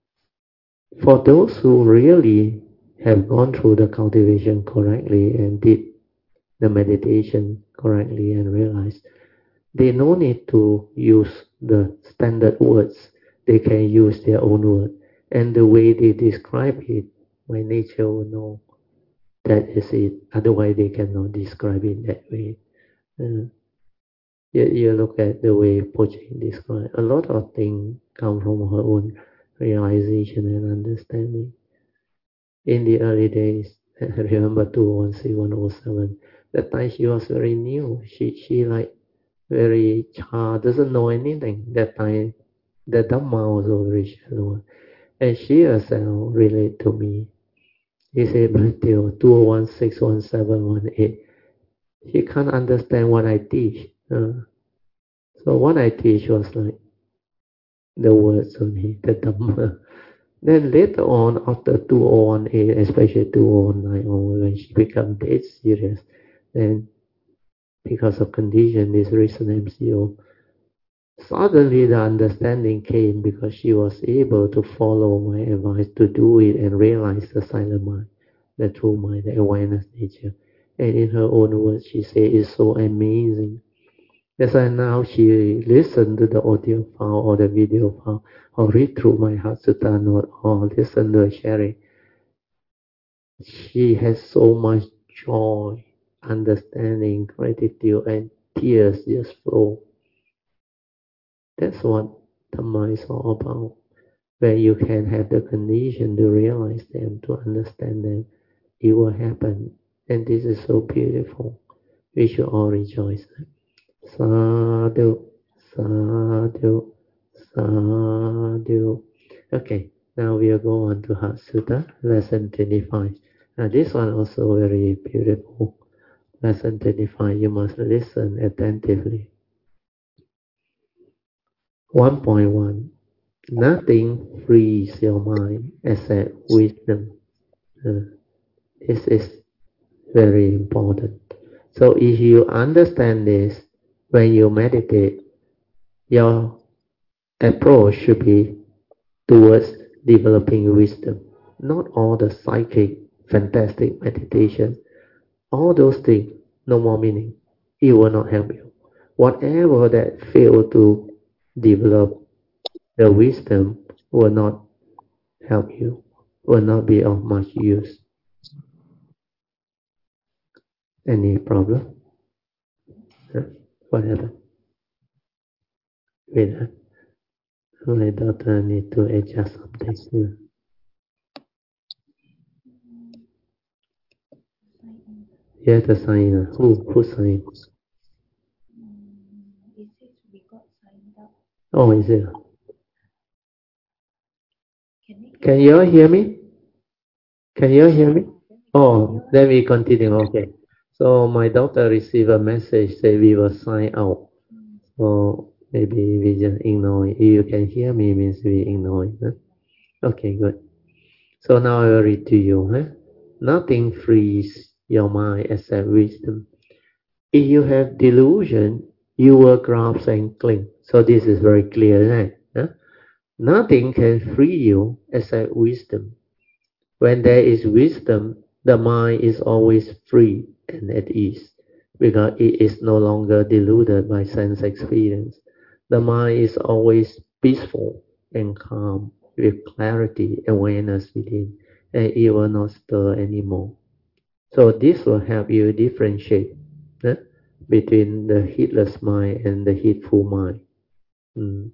For those who really have gone through the cultivation correctly and did the meditation correctly and realized they no need to use the standard words. They can use their own word. And the way they describe it, my nature will know that is it. Otherwise, they cannot describe it that way. Uh, you look at the way Poching described. A lot of things come from her own realization and understanding. In the early days, I remember 21C107, that time she was very new. She like very child, doesn't know anything. That time, the Dhamma was very shallow. And she herself relate to me. He said, Bhakti, 20161718. She can't understand what I teach. So what I teach was like the words only, the Dhamma. Then later on, after 2018, especially 2019, when she became dead serious, then because of condition, this reason MCO. Suddenly the understanding came because she was able to follow my advice to do it and realize the silent mind, the true mind, the awareness nature. And in her own words, she said it's so amazing. As I now she listened to the audio file or the video file or read through my Hatsuta note or listen to her sharing, she has so much joy, understanding, gratitude, and tears just flow. That's what Dhamma is all about, where you can have the condition to realize them, to understand them. It will happen. And this is so beautiful. We should all rejoice. Sadhu, sadhu, sadhu. Okay, now we'll go on to Heart Sutta, lesson 25. Now this one also very beautiful. Lesson 25, you must listen attentively. 1.1. Nothing frees your mind except wisdom. This is very important. So if you understand this, when you meditate, your approach should be towards developing wisdom. Not all the psychic, fantastic meditation. All those things, no more meaning. It will not help you. Whatever that fail to develop the wisdom will not help you, will not be of much use. Any problem? What happened? Wait, my daughter need to adjust something here. You have to sign. Who signed? It says we got signed up. Oh, is it? Can you all hear me? Can you all hear me? Oh, then we continue. Okay. So my daughter received a message say we will sign out. So maybe we just ignore it. If you can hear me, means we ignore it. Huh? Okay, good. So now I will read to you. Huh? Nothing frees your mind except wisdom. If you have delusion, you will grasp and cling. So this is very clear, right? Huh? Nothing can free you except wisdom. When there is wisdom, the mind is always free and at ease because it is no longer deluded by sense experience. The mind is always peaceful and calm with clarity, awareness within, and it will not stir anymore. So this will help you differentiate between the heedless mind and the heedful mind. Mm.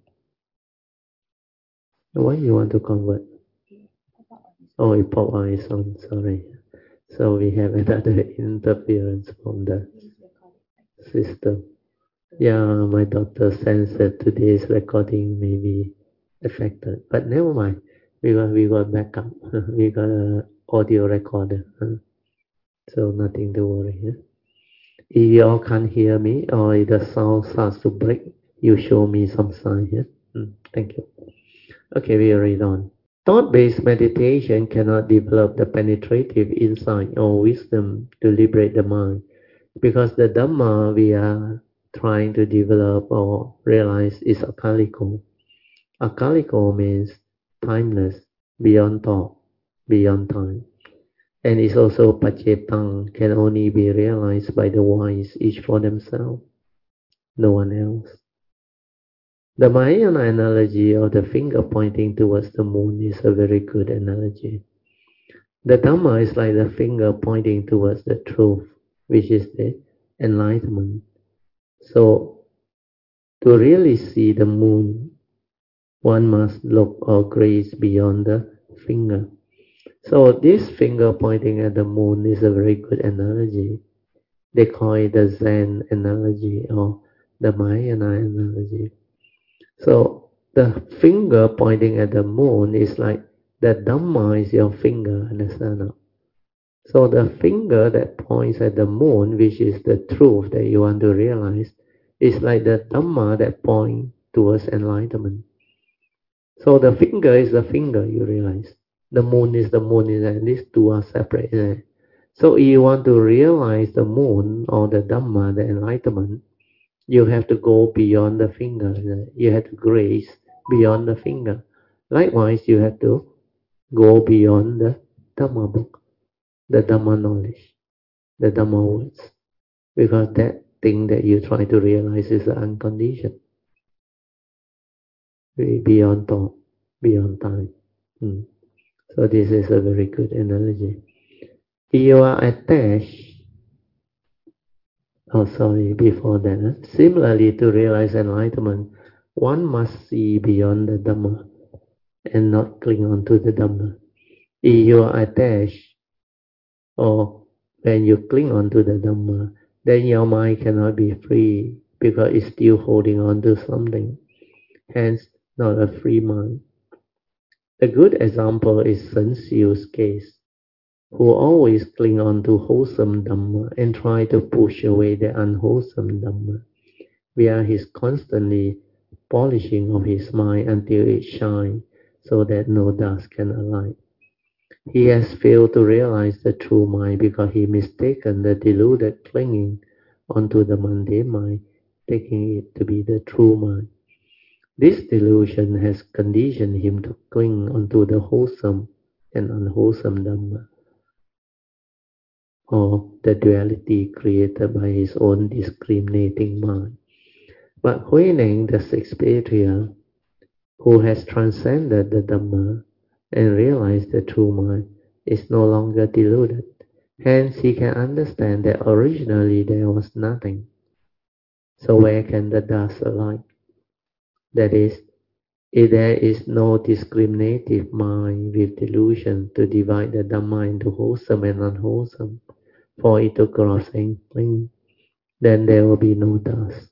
Why you want to convert? Oh, it popped on its own, sorry. So we have another interference from the system. Yeah, my daughter sensed that today's recording may be affected, but never mind. We got backup. We got a audio recorder, so nothing to worry. Huh? If you all can't hear me or if the sound starts to break, you show me some sign here. Thank you. Okay, we read on. Thought-based meditation cannot develop the penetrative insight or wisdom to liberate the mind because the Dhamma we are trying to develop or realize is akaliko. Akaliko means timeless, beyond thought, beyond time. And it's also pacetang, can only be realized by the wise, each for themselves, no one else. The Mahayana analogy of the finger pointing towards the moon is a very good analogy. The Dhamma is like the finger pointing towards the truth, which is the enlightenment. So, to really see the moon, one must look or gaze beyond the finger. So, this finger pointing at the moon is a very good analogy. They call it the Zen analogy or the Mahayana analogy. So, the finger pointing at the moon is like the Dhamma is your finger, understand? So the finger that points at the moon, which is the truth that you want to realize, is like the Dhamma that points towards enlightenment. So the finger is the finger, you realize. The moon is the moon, and these two are separate. So if you want to realize the moon or the Dhamma, the enlightenment, you have to go beyond the finger. You have to grace beyond the finger. Likewise, you have to go beyond the Dhamma book, the Dhamma knowledge, the Dhamma words. Because that thing that you try to realize is unconditioned, beyond thought, beyond time. So this is a very good analogy. If you are attached, before that, similarly to realize enlightenment, one must see beyond the Dhamma and not cling on to the Dhamma. If you are attached, or when you cling on to the Dhamma, then your mind cannot be free because it's still holding on to something. Hence, not a free mind. A good example is Sun Xiu's case, who always cling on to wholesome Dhamma and try to push away the unwholesome Dhamma, where he's constantly polishing of his mind until it shines so that no dust can alight. He has failed to realize the true mind because he mistaken the deluded clinging onto the mundane mind, taking it to be the true mind. This delusion has conditioned him to cling onto the wholesome and unwholesome Dhamma, or the duality created by his own discriminating mind. But Huineng, the sixth patriarch, who has transcended the Dhamma and realized the true mind, is no longer deluded. Hence, he can understand that originally there was nothing. So where can the dust alight? That is, if there is no discriminative mind with delusion to divide the Dhamma into wholesome and unwholesome, for it to cross and cling, then there will be no dust.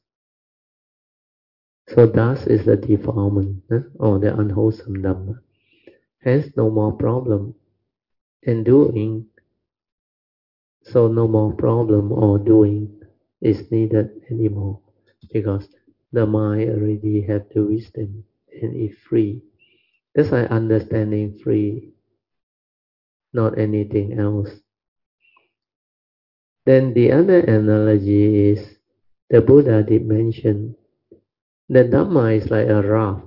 So dust is the defilement, or the unwholesome Dhamma. Hence no more problem in doing. So no more problem or doing is needed anymore, because the mind already have the wisdom and is free. That's why understanding free, not anything else. Then the other analogy is, the Buddha did mention, the Dhamma is like a raft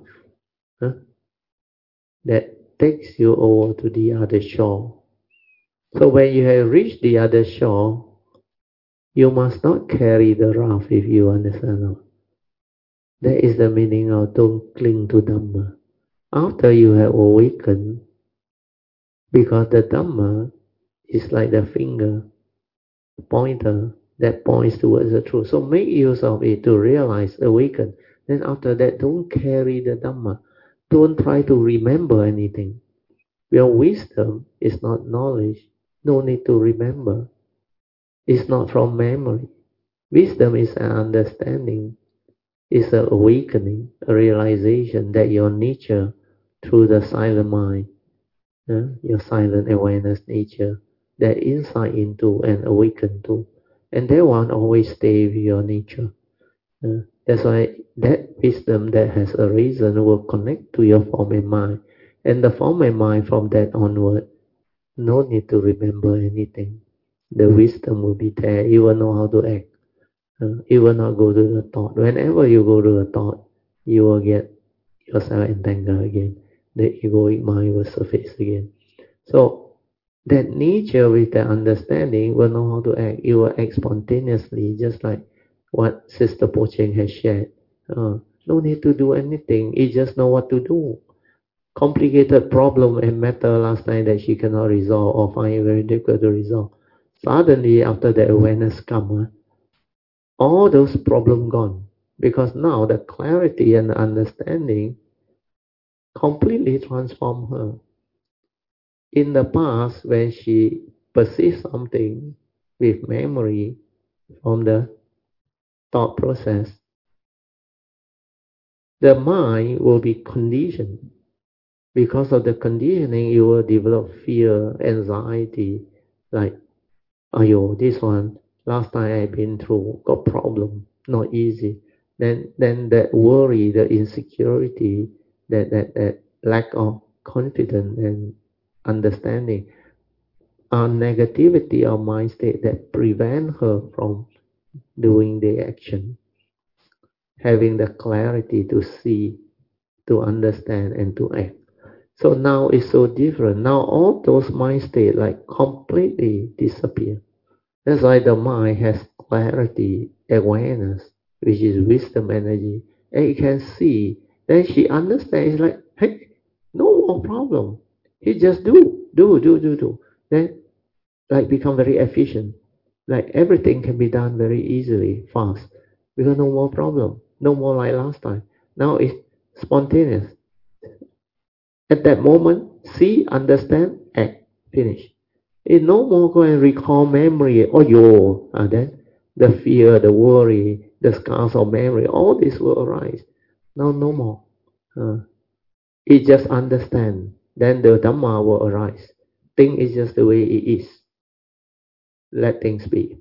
that takes you over to the other shore. So when you have reached the other shore, you must not carry the raft, if you understand. That is the meaning of don't cling to Dhamma. After you have awakened, because the Dhamma is like the finger, pointer that points towards the truth. So make use of it to realize, awaken. Then after that, don't carry the Dhamma. Don't try to remember anything. Your wisdom is not knowledge. No need to remember. It's not from memory. Wisdom is an understanding. It's an awakening, a realization that your nature, through the silent mind, your silent awareness nature, that insight into and awaken to. And that one always stay with your nature. That's why that wisdom that has arisen will connect to your form and mind. And the form and mind from that onward, no need to remember anything. The wisdom will be there. You will know how to act. You will not go to the thought. Whenever you go to the thought, you will get yourself entangled again. The egoic mind will surface again. So that nature with the understanding will know how to act. It will act spontaneously, just like what Sister Pocheng has shared. No need to do anything. It just know what to do. Complicated problem and matter last time that she cannot resolve or find it very difficult to resolve. Suddenly, after the awareness comes, all those problems gone. Because now the clarity and the understanding completely transform her. In the past, when she perceived something with memory from the thought process, the mind will be conditioned. Because of the conditioning, you will develop fear, anxiety, like, ayo, this one, last time I've been through, got problem, not easy. Then that worry, the insecurity, that lack of confidence and understanding are negativity or mind state that prevent her from doing the action, having the clarity to see, to understand, and to act. So now it's so different. Now all those mind states like completely disappear. That's why the mind has clarity, awareness, which is wisdom energy, and it can see. Then she understands. It's like, hey, no more problem. He just do. Then like become very efficient. Like everything can be done very easily, fast, because no more problem, no more like last time. Now it's spontaneous. At that moment, see, understand, act, finish. It no more go and recall memory. Oh, yo, and then the fear, the worry, the scars of memory, all this will arise. Now, no more. Uh, it just understand. Then the Dhamma will arise. Thing is just the way it is. Let things be.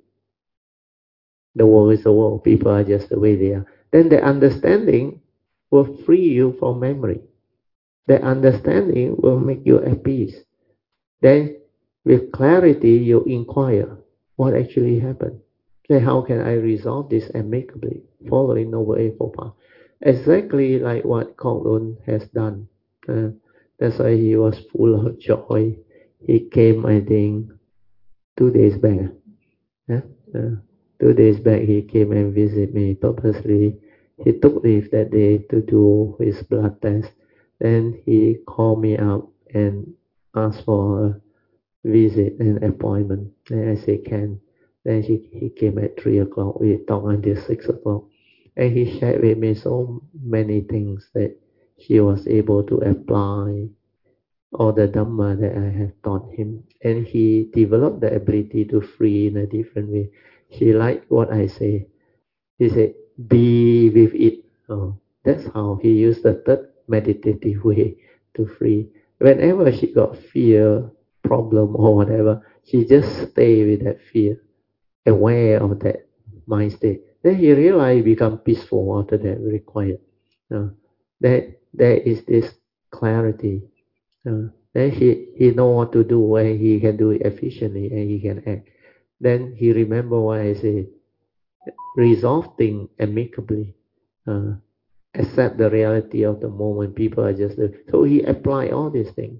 The world is the world. People are just the way they are. Then the understanding will free you from memory. The understanding will make you at peace. Then, with clarity, you inquire what actually happened. Then, how can I resolve this amicably, following Noble Eightfold Path? Exactly like what Kong has done. That's why he was full of joy. He came, I think, 2 days back. Yeah? Uh, 2 days back, he came and visited me purposely. He took leave that day to do his blood test. Then he called me up and asked for a visit and appointment. And I said, can. Then he came at 3 o'clock. We talked until 6 o'clock. And he shared with me so many things that she was able to apply all the Dhamma that I have taught him. And he developed the ability to free in a different way. She liked what I say. He said, be with it. Oh, that's how he used the third meditative way to free. Whenever she got fear, problem or whatever, she just stay with that fear, aware of that mind state. Then he realized he become peaceful after that, very quiet. That there is this clarity. Then he know what to do and he can do it efficiently and he can act. Then he remember what I say, resolve things amicably. Uh, Accept the reality of the moment. People are just so he apply all these things.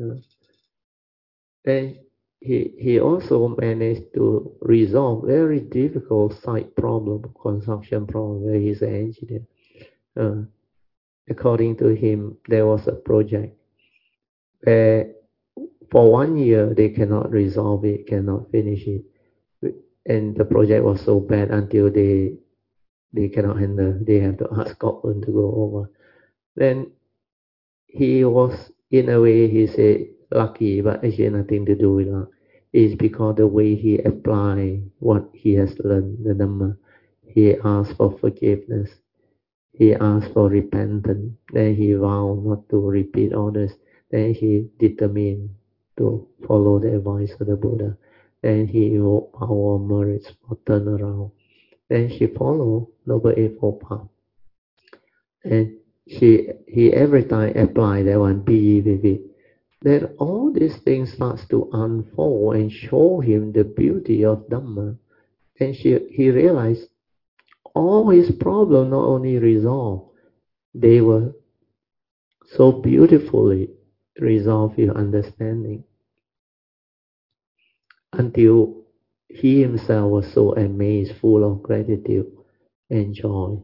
And he also managed to resolve very difficult site problem, construction problem, where he's an engineer. Uh, According to him, there was a project where for 1 year they cannot resolve it, cannot finish it, and the project was so bad until they cannot handle. They have to ask Scotland to go over. Then he was, in a way, he said lucky, but actually nothing to do with luck. It's because the way he apply what he has learned, the Dhamma. He asked for forgiveness. He asked for repentance. Then he vowed not to repeat all this. Then he determined to follow the advice of the Buddha. Then he invoked power of merits for turnaround. Then she followed Noble Eightfold Path. And he every time apply that one, be with it. Then all these things starts to unfold and show him the beauty of Dhamma. And he realized all his problems not only resolved, they were so beautifully resolved with understanding until he himself was so amazed, full of gratitude and joy.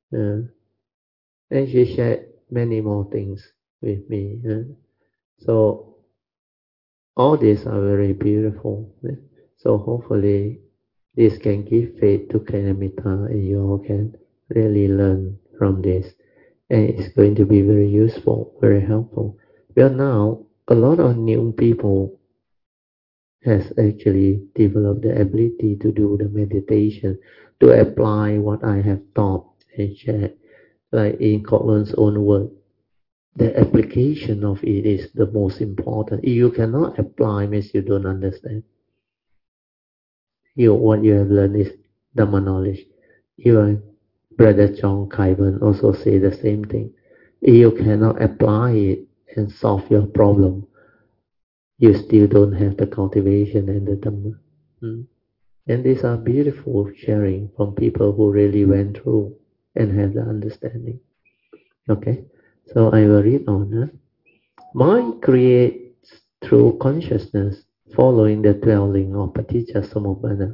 And she shared many more things with me. So all these are very beautiful. So hopefully this can give faith to Kalamita and you all can really learn from this. And it's going to be very useful, very helpful. Well, now a lot of new people has actually developed the ability to do the meditation, to apply what I have taught and shared. Like in Cochrane's own word, the application of it is the most important. If you cannot apply, means you don't understand. What you have learned is Dhamma knowledge. Even Brother John Kaiban also say the same thing. If you cannot apply it and solve your problem, you still don't have the cultivation and the Dhamma. Mm. And these are beautiful sharing from people who really went through and have the understanding. Okay, so I will read on. Mind creates through consciousness, following the dwelling of Paticca Samuppada.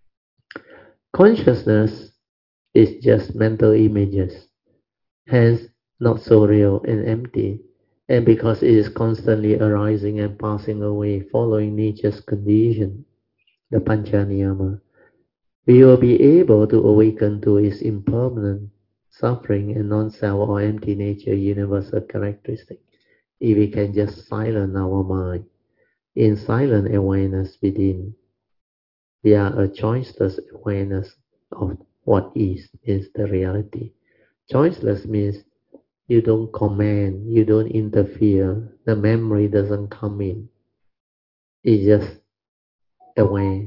Consciousness is just mental images, hence not so real and empty, and because it is constantly arising and passing away, following nature's condition, the Panchaniyama, we will be able to awaken to its impermanent, suffering, and non-self or empty nature universal characteristic if we can just silence our mind. In silent awareness within, we are a choiceless awareness of what is the reality. Choiceless means you don't command, you don't interfere, the memory doesn't come in. It's just aware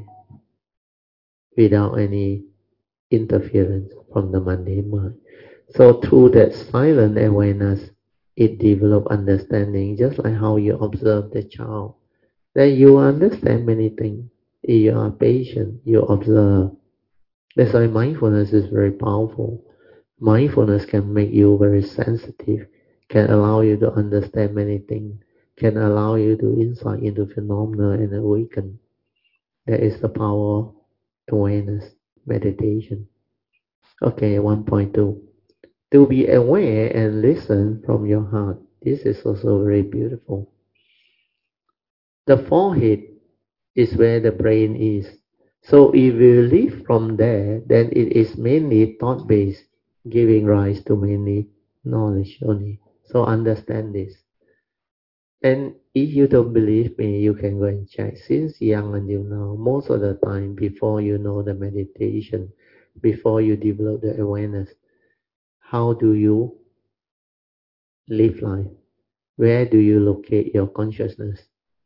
without any interference from the mundane mind. So through that silent awareness, it develops understanding, just like how you observe the child. Then you understand many things. If you are patient, you observe. That's why mindfulness is very powerful. Mindfulness can make you very sensitive, can allow you to understand many things, can allow you to insight into phenomena and awaken. That is the power of awareness, meditation. Okay, 1.2. To be aware and listen from your heart. This is also very beautiful. The forehead is where the brain is. So if we live from there, then it is mainly thought-based, giving rise to mainly knowledge only. So understand this. And if you don't believe me, you can go and check. Since young until now, most of the time, before you know the meditation, before you develop the awareness, how do you live life? Where do you locate your consciousness?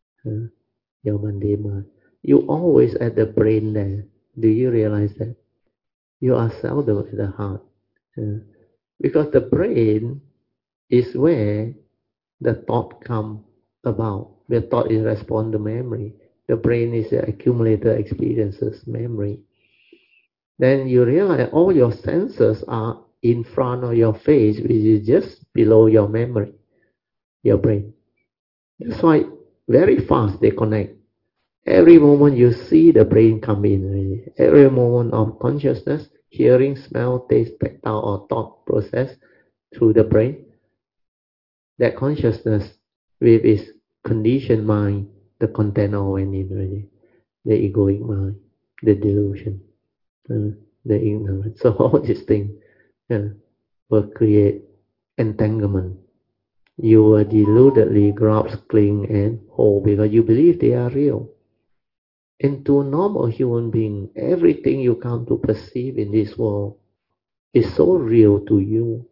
Your mundane mind. You always at the brain there. Do you realize that? You are seldom at the heart. Because the brain is where the thought come about. The thought is respond to memory. The brain is the accumulated experiences, memory. Then you realize all your senses are in front of your face, which is just below your memory, your brain. That's why very fast they connect. Every moment you see the brain come in, really. Every moment of consciousness, hearing, smell, taste, tactile, or thought process through the brain, that consciousness with its conditioned mind, the content all went in already. The egoic mind, the delusion, the ignorance. So all these things will create entanglement. You will deludedly grasp, cling, and hold because you believe they are real. And to a normal human being, everything you come to perceive in this world is so real to you.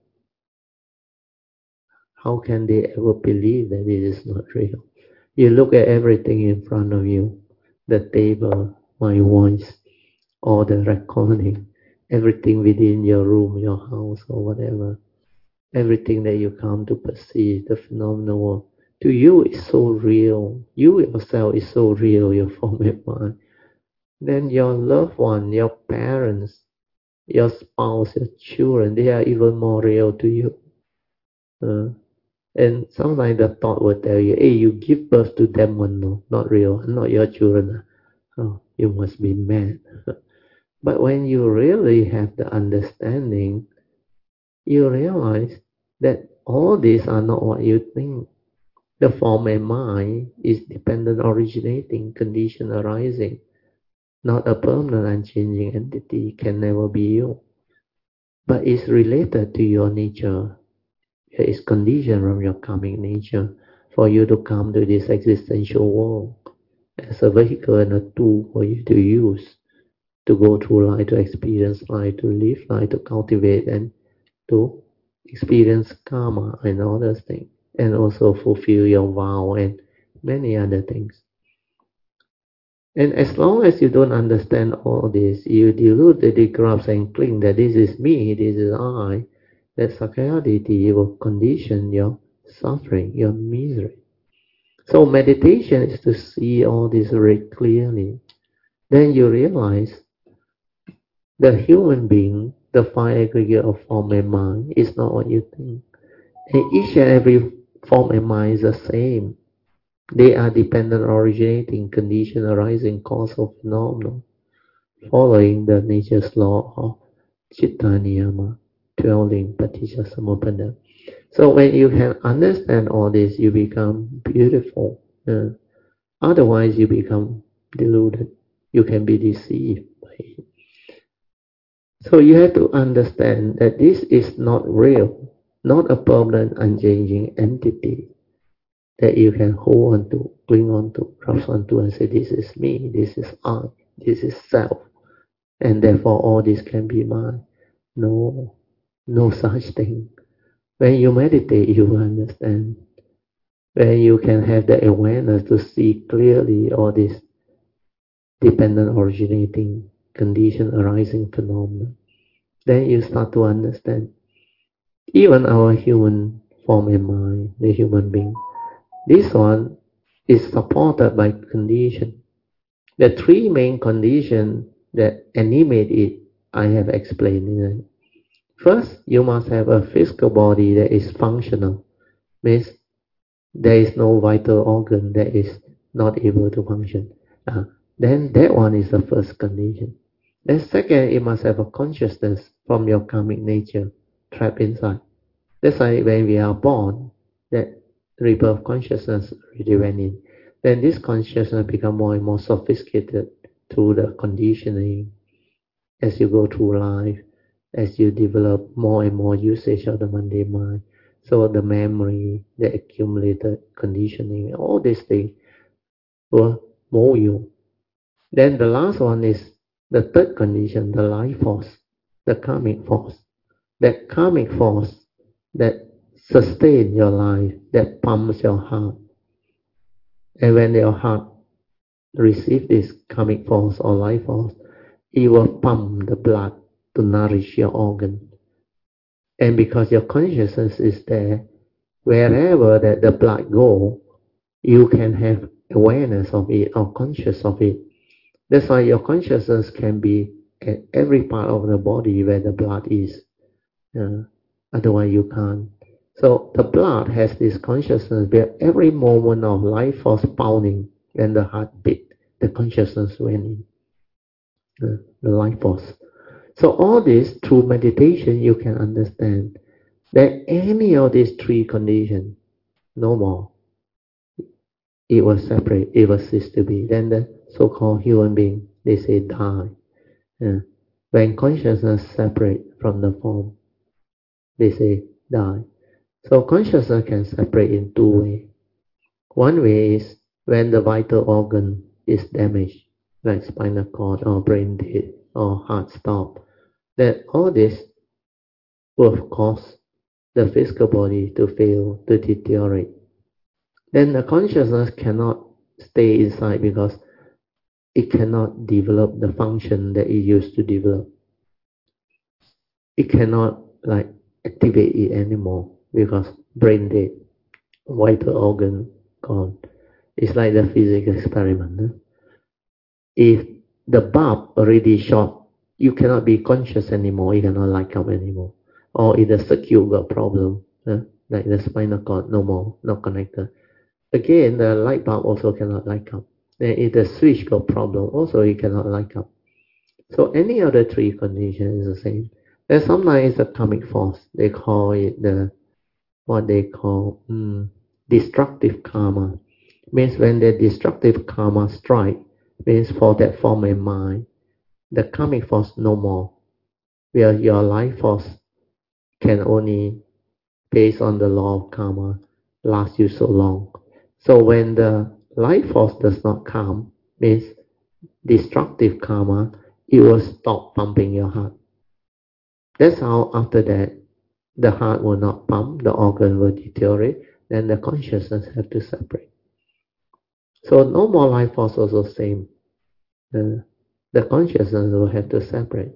How can they ever believe that it is not real? You look at everything in front of you, the table, my voice, or the recording, everything within your room, your house, or whatever, everything that you come to perceive, the phenomenal world, to you is so real. You yourself is so real, your form and mind. Then your loved one, your parents, your spouse, your children, they are even more real to you. And sometimes the thought will tell you, hey, you give birth to them one, no, not real, not your children. Oh, you must be mad. But when you really have the understanding, you realize that all these are not what you think. The form and mind is dependent, originating, condition arising, not a permanent, unchanging entity, can never be you. But it's related to your nature. It is conditioned from your karmic nature for you to come to this existential world as a vehicle and a tool for you to use to go through life, to experience life, to live life, to cultivate and to experience karma and all those things, and also fulfill your vow and many other things. And as long as you don't understand all this, you deludedly grasp and cling that this is me, this is I, that Sakayaditi will condition your suffering, your misery. So meditation is to see all this very clearly. Then you realize the human being, the five aggregate of form and mind, is not what you think. And each and every form and mind is the same. They are dependent, originating, condition, arising, causal phenomenon, following the nature's law of Chitta Niyama, 12 link Paticca Samuppada. So when you can understand all this, you become beautiful. Otherwise, you become deluded. You can be deceived by it. So you have to understand that this is not real, not a permanent, unchanging entity that you can hold on to, cling on to, grasp on to, and say, this is me, this is I, this is self, and therefore all this can be mine. No, no such thing. When you meditate, you will understand. When you can have the awareness to see clearly all this dependent, originating, condition, arising phenomena, then you start to understand. Even our human form and mind, the human being, this one is supported by condition. The three main conditions that animate it, I have explained in it. First, you must have a physical body that is functional. Means there is no vital organ that is not able to function. Then that one is the first condition. Then second, it must have a consciousness from your karmic nature trapped inside. That's why when we are born, that rebirth consciousness really went in. Then this consciousness become more and more sophisticated through the conditioning as you go through life, as you develop more and more usage of the mundane mind. So the memory, the accumulated conditioning, all these things will mold you. Then the last one is the third condition, the life force, the karmic force. That karmic force that sustains your life, that pumps your heart. And when your heart receives this karmic force or life force, it will pump the blood to nourish your organ. And because your consciousness is there, wherever that the blood go, you can have awareness of it or conscious of it. That's why your consciousness can be at every part of the body where the blood is. Otherwise you can't. So the blood has this consciousness where every moment of life force pounding and the heartbeat, the consciousness went in. The life force. So all this through meditation you can understand that any of these three conditions, no more. It will separate, it will cease to be. Then the so-called human being, they say die. When consciousness separate from the form, they say die. So consciousness can separate in two ways. One way is when the vital organ is damaged, like spinal cord or brain dead or heart stop. That all this will cause the physical body to fail, to deteriorate. Then the consciousness cannot stay inside because it cannot develop the function that it used to develop. It cannot like activate it anymore because brain dead, vital organ gone. It's like the physics experiment. If the bulb already short, you cannot be conscious anymore, you cannot light up anymore. Or if the circuit got problem, like the spinal cord, no more, not connected. Again, the light bulb also cannot light up. Then if the switch got problem, also it cannot light up. So any of the three conditions is the same. Then sometimes it's a karmic force. They call it what they call destructive karma. Means when the destructive karma strike, means for that form and mind, the karmic force no more. Where your life force can only, based on the law of karma, last you so long. So when the life force does not come, means destructive karma, it will stop pumping your heart. That's how after that, the heart will not pump, the organ will deteriorate, then the consciousness have to separate. So no more life force also same. The consciousness will have to separate.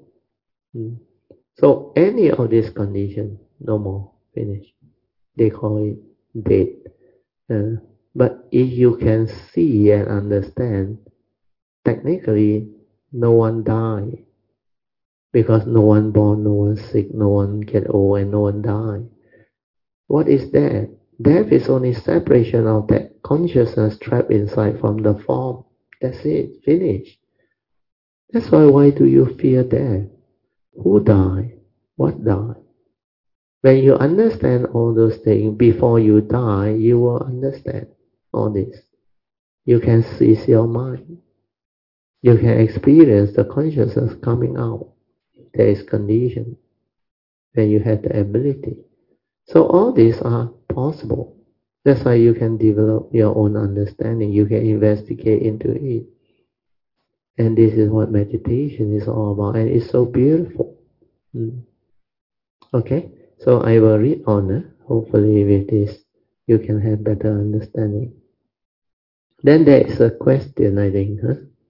So any of these conditions, no more, finish. They call it dead. But if you can see and understand, technically no one die, because no one born, no one sick, no one get old, and no one die. What is death? Death is only separation of that consciousness trapped inside from the form. That's it, finish. That's why do you fear death? Who die? What die? When you understand all those things, before you die, you will understand all this. You can seize your mind. You can experience the consciousness coming out. There is condition when you have the ability. So all these are possible. That's why you can develop your own understanding. You can investigate into it. And this is what meditation is all about. And it's so beautiful. Okay? So I will read on. Hopefully with this, you can have better understanding. Then there is a question, I think.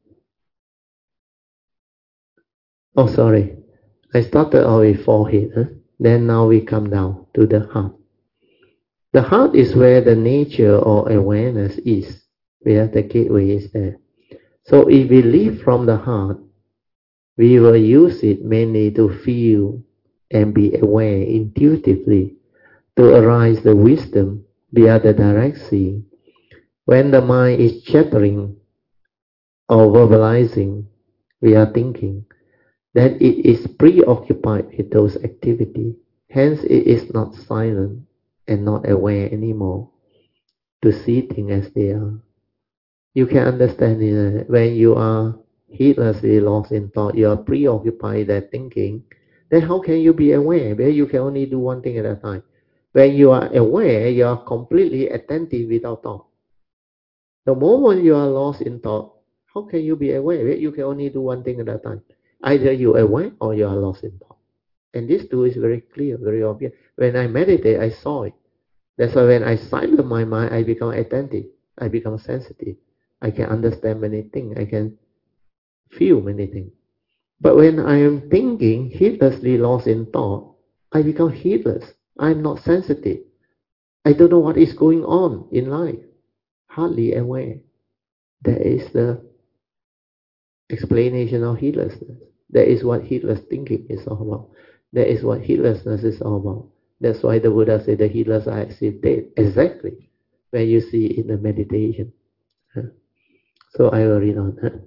Oh, sorry. I started out with forehead. Then now we come down to the heart. The heart is where the nature or awareness is, where the gateway is there. So if we live from the heart, we will use it mainly to feel and be aware intuitively, to arise the wisdom via the direct seeing. When the mind is chattering or verbalizing, we are thinking, then it is preoccupied with those activities. Hence it is not silent and not aware anymore to see things as they are. You can understand it when you are heedlessly lost in thought, you are preoccupied with thinking, then how can you be aware? Where you can only do one thing at a time. When you are aware, you are completely attentive without thought. The moment you are lost in thought, how can you be aware? Where you can only do one thing at a time. Either you are aware or you are lost in thought. And this too is very clear, very obvious. When I meditate, I saw it. That's why when I silence my mind, I become attentive. I become sensitive. I can understand many things. I can feel many things. But when I am thinking, heedlessly lost in thought, I become heedless. I am not sensitive. I don't know what is going on in life. Hardly aware. That is the explanation of heedlessness. That is what heedless thinking is all about. That is what heedlessness is all about. That's why the Buddha said the heedless are as if dead. Exactly. When you see in the meditation. So I will read on.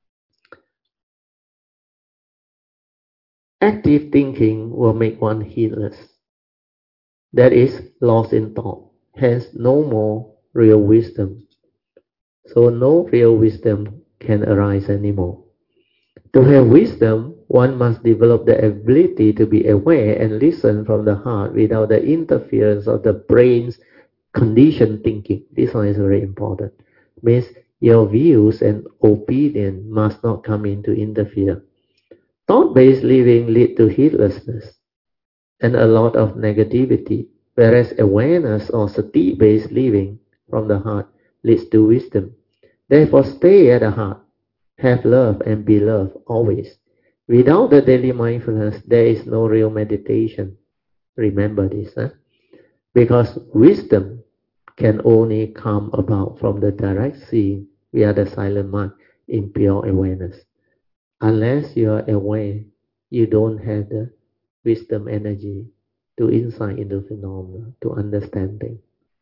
Active thinking will make one heedless. That is, lost in thought. Hence, no more real wisdom. So no real wisdom can arise anymore. To have wisdom, one must develop the ability to be aware and listen from the heart without the interference of the brain's conditioned thinking. This one is very important. Means your views and opinion must not come in to interfere. Thought-based living leads to heedlessness and a lot of negativity, whereas awareness or sati-based living from the heart leads to wisdom. Therefore, stay at the heart. Have love and be loved always. Without the daily mindfulness, there is no real meditation. Remember this. Because wisdom can only come about from the direct seeing via the silent mind in pure awareness. Unless you are aware, you don't have the wisdom energy to insight into phenomena, to understand things.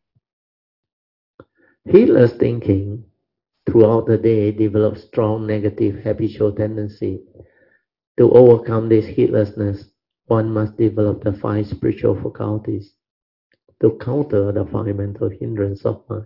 Heedless thinking throughout the day develops strong negative habitual tendency. To overcome this heedlessness, one must develop the 5 spiritual faculties to counter the 5 mental hindrances of mind.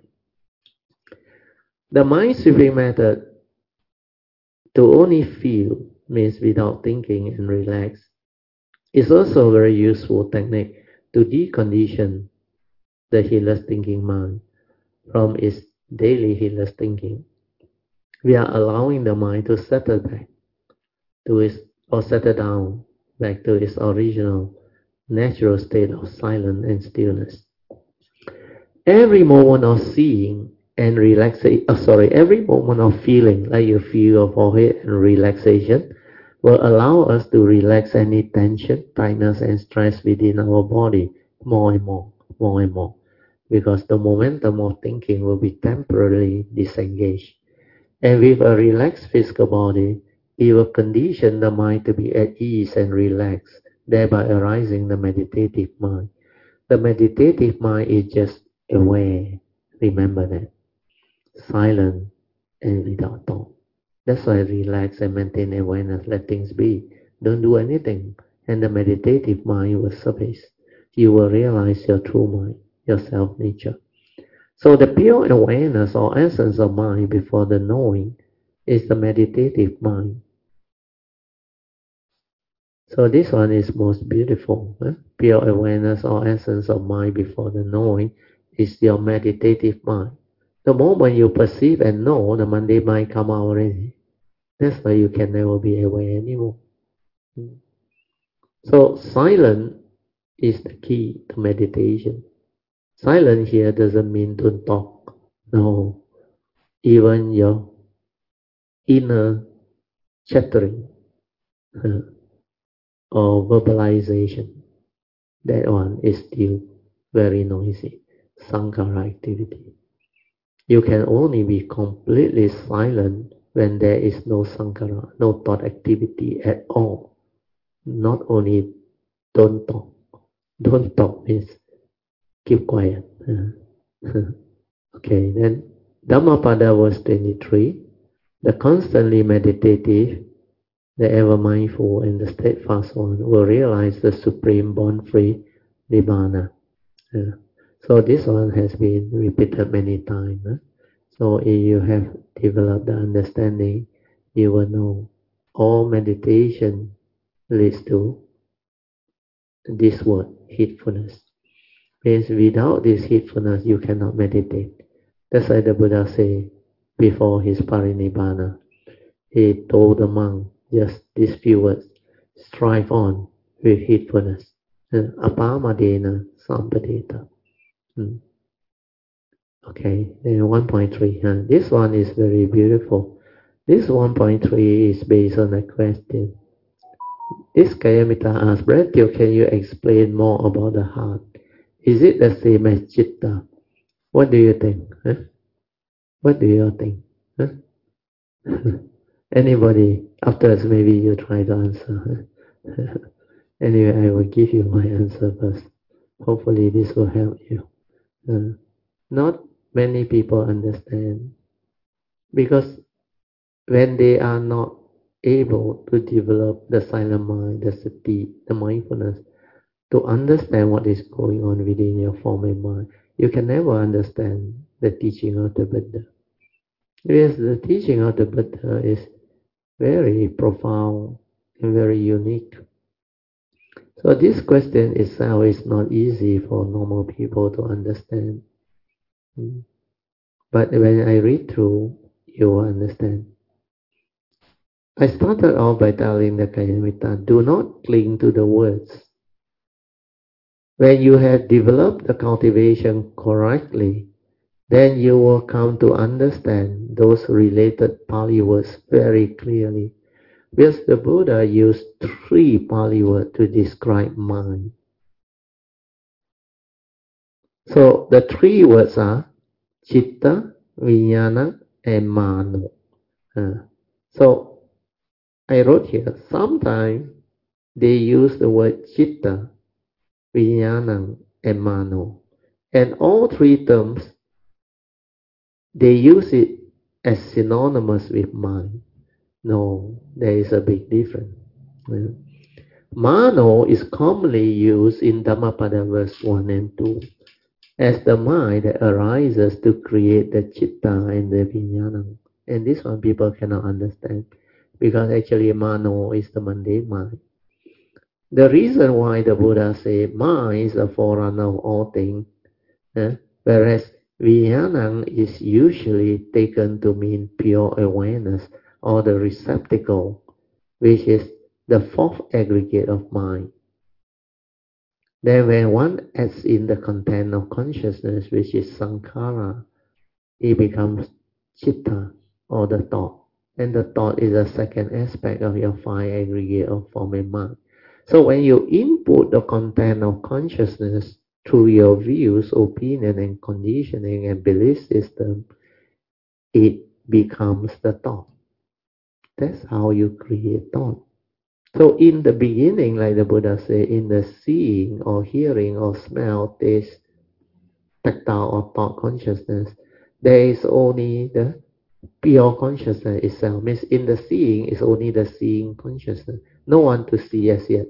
The mind-sweeping method to only feel means without thinking and relax is also a very useful technique to decondition the heedless thinking mind from its daily heedless thinking. We are allowing the mind to settle back to its or settle down back to its original natural state of silence and stillness. Every moment of seeing and every moment of feeling, like you feel your forehead and relaxation, will allow us to relax any tension, tightness, and stress within our body more and more, more and more. because the momentum of thinking will be temporarily disengaged. And with a relaxed physical body, it will condition the mind to be at ease and relaxed, thereby arising the meditative mind. The meditative mind is just aware. Remember that. Silent and without thought. That's why relax and maintain awareness, let things be. Don't do anything. And the meditative mind will surface. You will realize your true mind, your self nature. So the pure awareness or essence of mind before the knowing is the meditative mind. So this one is most beautiful. Pure awareness or essence of mind before the knowing is your meditative mind. The moment you perceive and know, the mundane mind come out already. That's why you can never be aware anymore. So silence is the key to meditation. Silence here doesn't mean don't talk. No. Even your inner chattering or verbalization, that one is still very noisy. Sankhara activity. You can only be completely silent when there is no sankhara, no thought activity at all. Not only don't talk. Don't talk means keep quiet. Okay, then Dhammapada verse 23. The constantly meditative, the ever mindful, and the steadfast one will realize the supreme born-free Nibbana. So this one has been repeated many times. So if you have developed the understanding, you will know all meditation leads to this word, heedfulness. Means without this heedfulness, you cannot meditate. That's why the Buddha say before his parinibbana, he told the monk just these few words: strive on with heedfulness. Apamadena sampadeta. Okay, then 1.3. This one is very beautiful. This 1.3 is based on a question. This Kayamita asked, Bratyo, can you explain more about the heart? Is it the same as citta? What do you think? What do you think? Anybody? Afterwards, maybe you try to answer. Anyway, I will give you my answer first. Hopefully, this will help you. Not many people understand because when they are not able to develop the silent mind, the sati, the mindfulness, to understand what is going on within your form and mind, you can never understand the teaching of the Buddha. Because the teaching of the Buddha is very profound and very unique. So this question itself is not easy for normal people to understand. But when I read through, you will understand. I started off by telling the Kayamita, do not cling to the words. When you have developed the cultivation correctly, then you will come to understand those related Pali words very clearly. Because the Buddha used 3 Pali words to describe mind. So the 3 words are Citta, Vijnana, and Mano. So I wrote here, sometimes they use the word Citta, Vijnana, and Mano. And all 3 terms, they use it as synonymous with mind. No, there is a big difference. Mano is commonly used in Dhammapada verse 1 and 2 as the mind that arises to create the citta and the vijnana. And this one people cannot understand because actually Mano is the mundane mind. The reason why the Buddha say mind is a forerunner of all things, whereas vijnana is usually taken to mean pure awareness or the receptacle, which is the 4th aggregate of mind. Then when one adds in the content of consciousness, which is sankhara, it becomes citta, or the thought. And the thought is the 2nd aspect of your 5 aggregate of form and mind. So when you input the content of consciousness through your views, opinion, and conditioning and belief system, it becomes the thought. That's how you create thought. So in the beginning, like the Buddha said, in the seeing or hearing or smell, taste, tactile or thought consciousness, there is only the pure consciousness itself. Means in the seeing is only the seeing consciousness. No one to see as yet.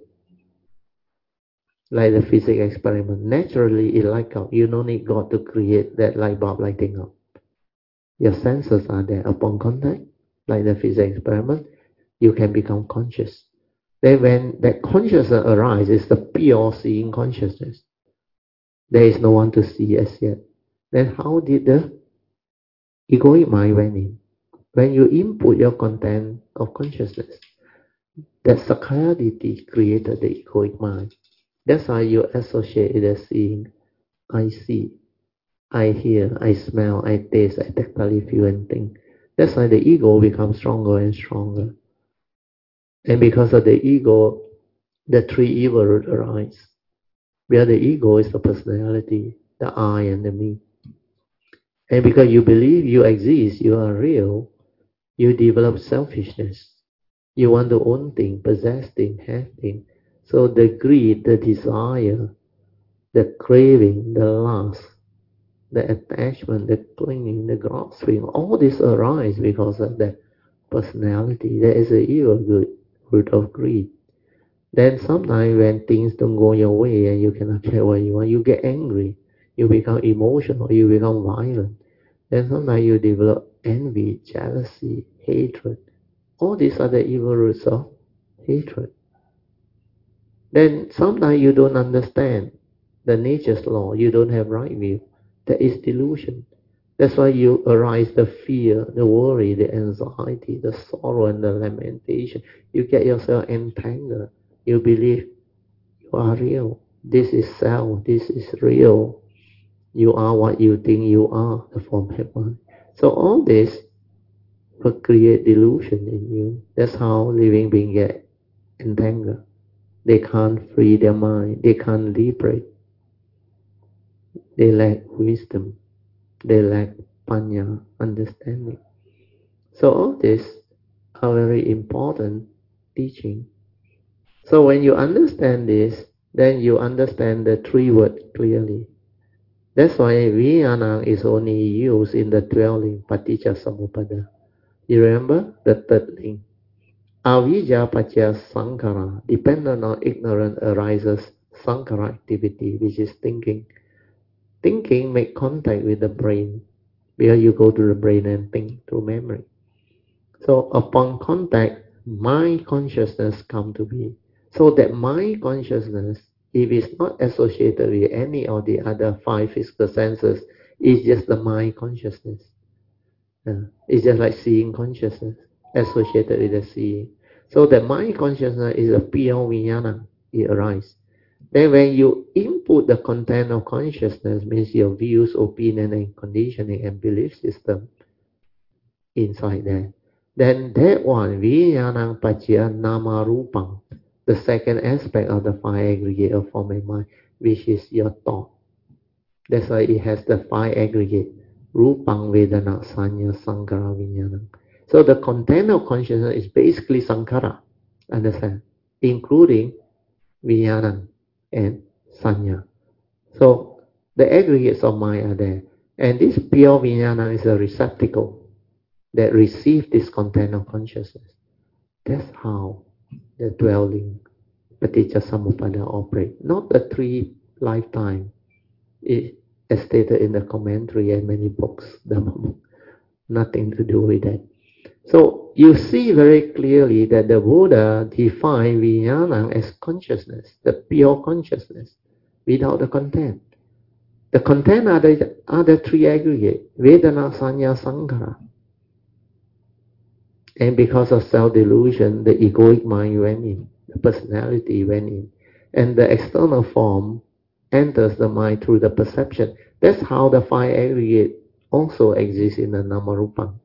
Like the physics experiment. Naturally it light up. You don't need God to create that light bulb lighting up. Your senses are there. Upon contact, like the physics experiment, you can become conscious. Then when that consciousness arises, it's the pure seeing consciousness. There is no one to see as yet. Then how did the egoic mind went in? When you input your content of consciousness, that Sakkayaditthi created the egoic mind. That's why you associate it as seeing. I see, I hear, I smell, I taste, I tactily feel and think. That's why the ego becomes stronger and stronger. And because of the ego, the three evil roots arise. Where the ego is the personality, the I and the me. And because you believe you exist, you are real, you develop selfishness. You want to own things, possess things, have things. So the greed, the desire, the craving, the lust, the attachment, the clinging, the grasping, all this arise because of that personality. There is an evil good root of greed. Then sometimes when things don't go your way and you cannot get what you want, you get angry, you become emotional, you become violent. Then sometimes you develop envy, jealousy, hatred. All these are the evil roots of hatred. Then sometimes you don't understand the nature's law, you don't have right view. That is delusion. That's why you arise the fear, the worry, the anxiety, the sorrow and the lamentation. You get yourself entangled. You believe you are real. This is self. This is real. You are what you think you are, the form of mind. So all this will create delusion in you. That's how living beings get entangled. They can't free their mind. They can't liberate. They lack wisdom. They lack panya, understanding. So all this are very important teaching. So when you understand this, then you understand the three words clearly. That's why Vijnana is only used in the dwelling Paticca Samuppada. You remember the third link? Avijja Paccaya Sankhara, dependent on ignorance arises Sankhara activity, which is thinking. Thinking make contact with the brain, where you go to the brain and think through memory. So upon contact, mind consciousness come to be. So that mind consciousness, if it's not associated with any of the other five physical senses, it's just the mind consciousness. It's just like seeing consciousness associated with the seeing. So the mind consciousness is a pure vijnana, it arises. Then when you input the content of consciousness, means your views, opinion, and conditioning and belief system inside there, then that one, vijnana paccaya nama rupang, the second aspect of the five aggregate of form and mind, which is your thought. That's why it has the five aggregate, rupang, vedana, sanya, sankhara, vijnana. So the content of consciousness is basically sankhara, understand, including vijnana and sanya. So the aggregates of mind are there. And this pure vijnana is a receptacle that receive this content of consciousness. That's how the dwelling Paticca Samuppada operate. Not the three lifetime, as stated in the commentary and many books. Nothing to do with that. So you see very clearly that the Buddha defined vijnana as consciousness, the pure consciousness, without the content. The content are the three aggregate, Vedana, Sanya, Sankhara. And because of self-delusion, the egoic mind went in, the personality went in. And the external form enters the mind through the perception. That's how the five aggregate also exists in the Namarupam.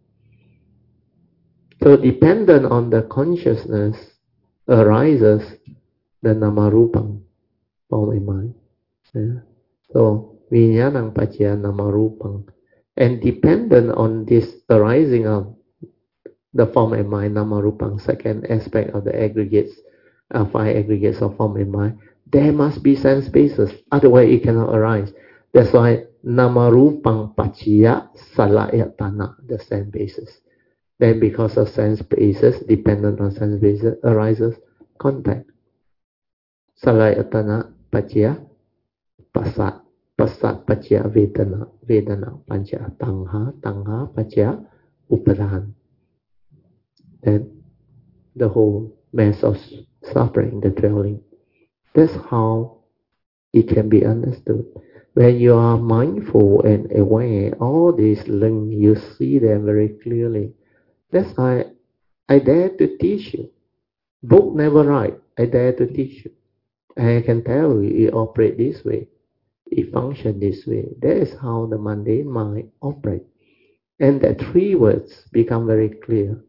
So dependent on the consciousness arises the Namarupam, form and mind. Yeah. So Vijnanam Pacaya Namarupam. And dependent on this arising of the form and mind, Namarupam, second aspect of the aggregates, five aggregates of form and mind, there must be sense basis, otherwise it cannot arise. That's why Namarupam Pacaya Salayatana, the sense basis. Then because of sense basis, dependent on sense basis, arises contact. Salayatana Pacaya Pasat. Pasat Pacaya Vedana. Vedana Pacaya Tangha. Tangha Pacaya Upadan. Then the whole mass of suffering, the dwelling. That's how it can be understood. When you are mindful and aware, all these links, you see them very clearly. That's why I dare to teach you. Book never write. I dare to teach you. I can tell you it operates this way. It functions this way. That is how the mundane mind operates. And the three words become very clear.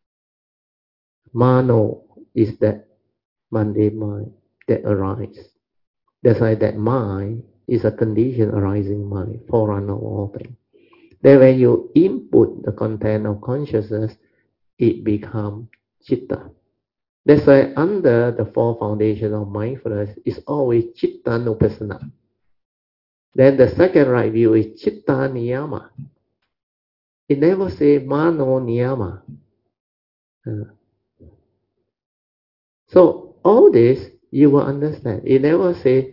Mano is that mundane mind that arises. That's why that mind is a condition arising mind, forerunner of all things. Then when you input the content of consciousness, it becomes chitta. That's why under the four foundations of mindfulness is always chitta nupassana. Then the second right view is chitta niyama. It never say mano niyama. So all this you will understand. It never say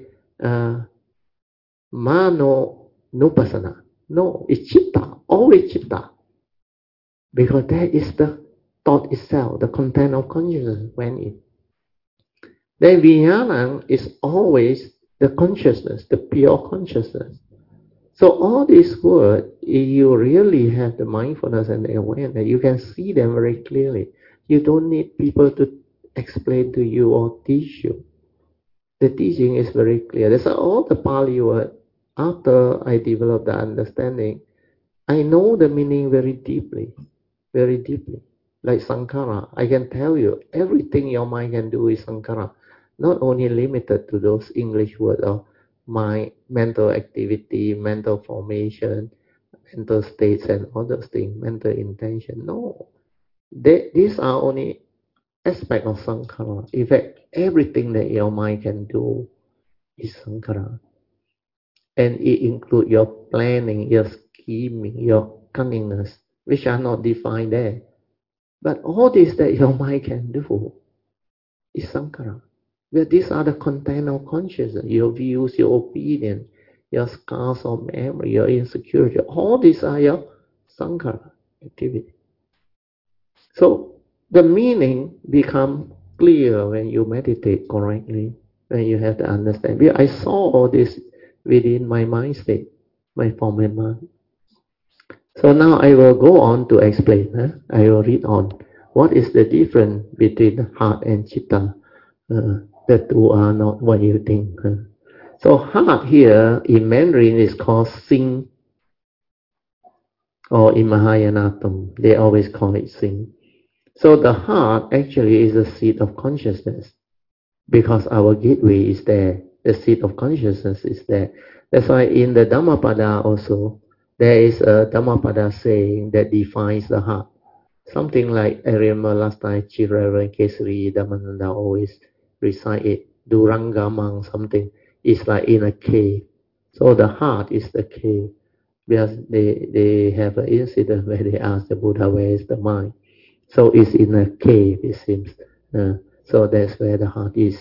mano nupassana. No, it's chitta, always chitta. Because that is the thought itself, the content of consciousness when it. Then vijnana is always the consciousness, the pure consciousness. So all these words, if you really have the mindfulness and the awareness, you can see them very clearly. You don't need people to explain to you or teach you. The teaching is very clear. That's all the Pali word. After I developed the understanding, I know the meaning very deeply, very deeply. Like sankhara, I can tell you everything your mind can do is sankhara. Not only limited to those English words of mind, mental activity, mental formation, mental states and all those things, mental intention. No, these are only aspect of sankhara. In fact, everything that your mind can do is sankhara. And it includes your planning, your scheming, your cunningness, which are not defined there. But all this that your mind can do is sankhara. But these are the content of consciousness, your views, your opinion, your scars of memory, your insecurity. All these are your sankhara activity. So the meaning becomes clear when you meditate correctly, when you have the understanding. I saw all this within my mind state, my form and mind. So now I will go on to explain. I will read on. What is the difference between heart and chitta? The two are not what you think. So heart here in Mandarin is called Sing, or in Mahayanatam they always call it Sing. So the heart actually is the seat of consciousness, because our gateway is there. The seat of consciousness is there. That's why in the Dhammapada also, there is a Dhammapada saying that defines the heart. Something like, I remember last time, Chief Reverend Kesari Dhammananda always recite it, Durangamang something. It's like in a cave. So the heart is the cave. Because they have an incident where they ask the Buddha, where is the mind? So it's in a cave, it seems. So that's where the heart is.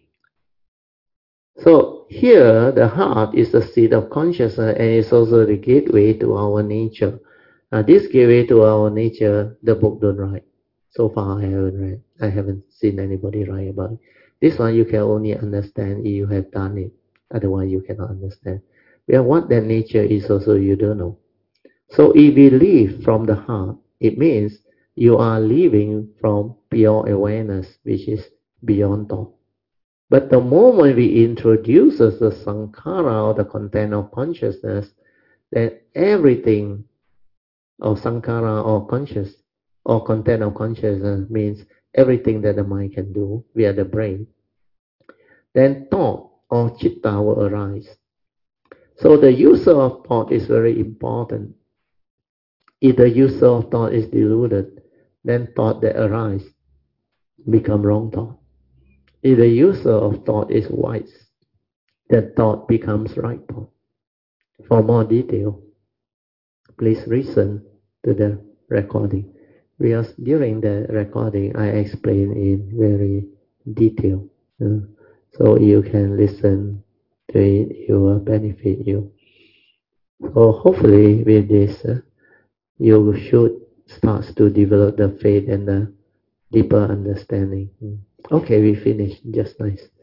So here, the heart is the seat of consciousness, and it's also the gateway to our nature. This gateway to our nature, the book don't write. So far, I haven't read. I haven't seen anybody write about it. This one you can only understand if you have done it. Otherwise, you cannot understand. Well, what that nature is also you don't know. So if we live from the heart, it means you are living from pure awareness, which is beyond thought. But the moment we introduce the sankhara, or the content of consciousness, then everything of sankhara or conscious or content of consciousness means everything that the mind can do via the brain. Then thought or chitta will arise. So the user of thought is very important. If the user of thought is deluded, then thought that arise become wrong thought. If the user of thought is wise, then thought becomes right thought. For more detail, please listen to the recording. Because during the recording, I explain in very detail. So you can listen to it, it will benefit you. So hopefully with this, you should start to develop the faith and the deeper understanding. Okay, we finished. Just nice.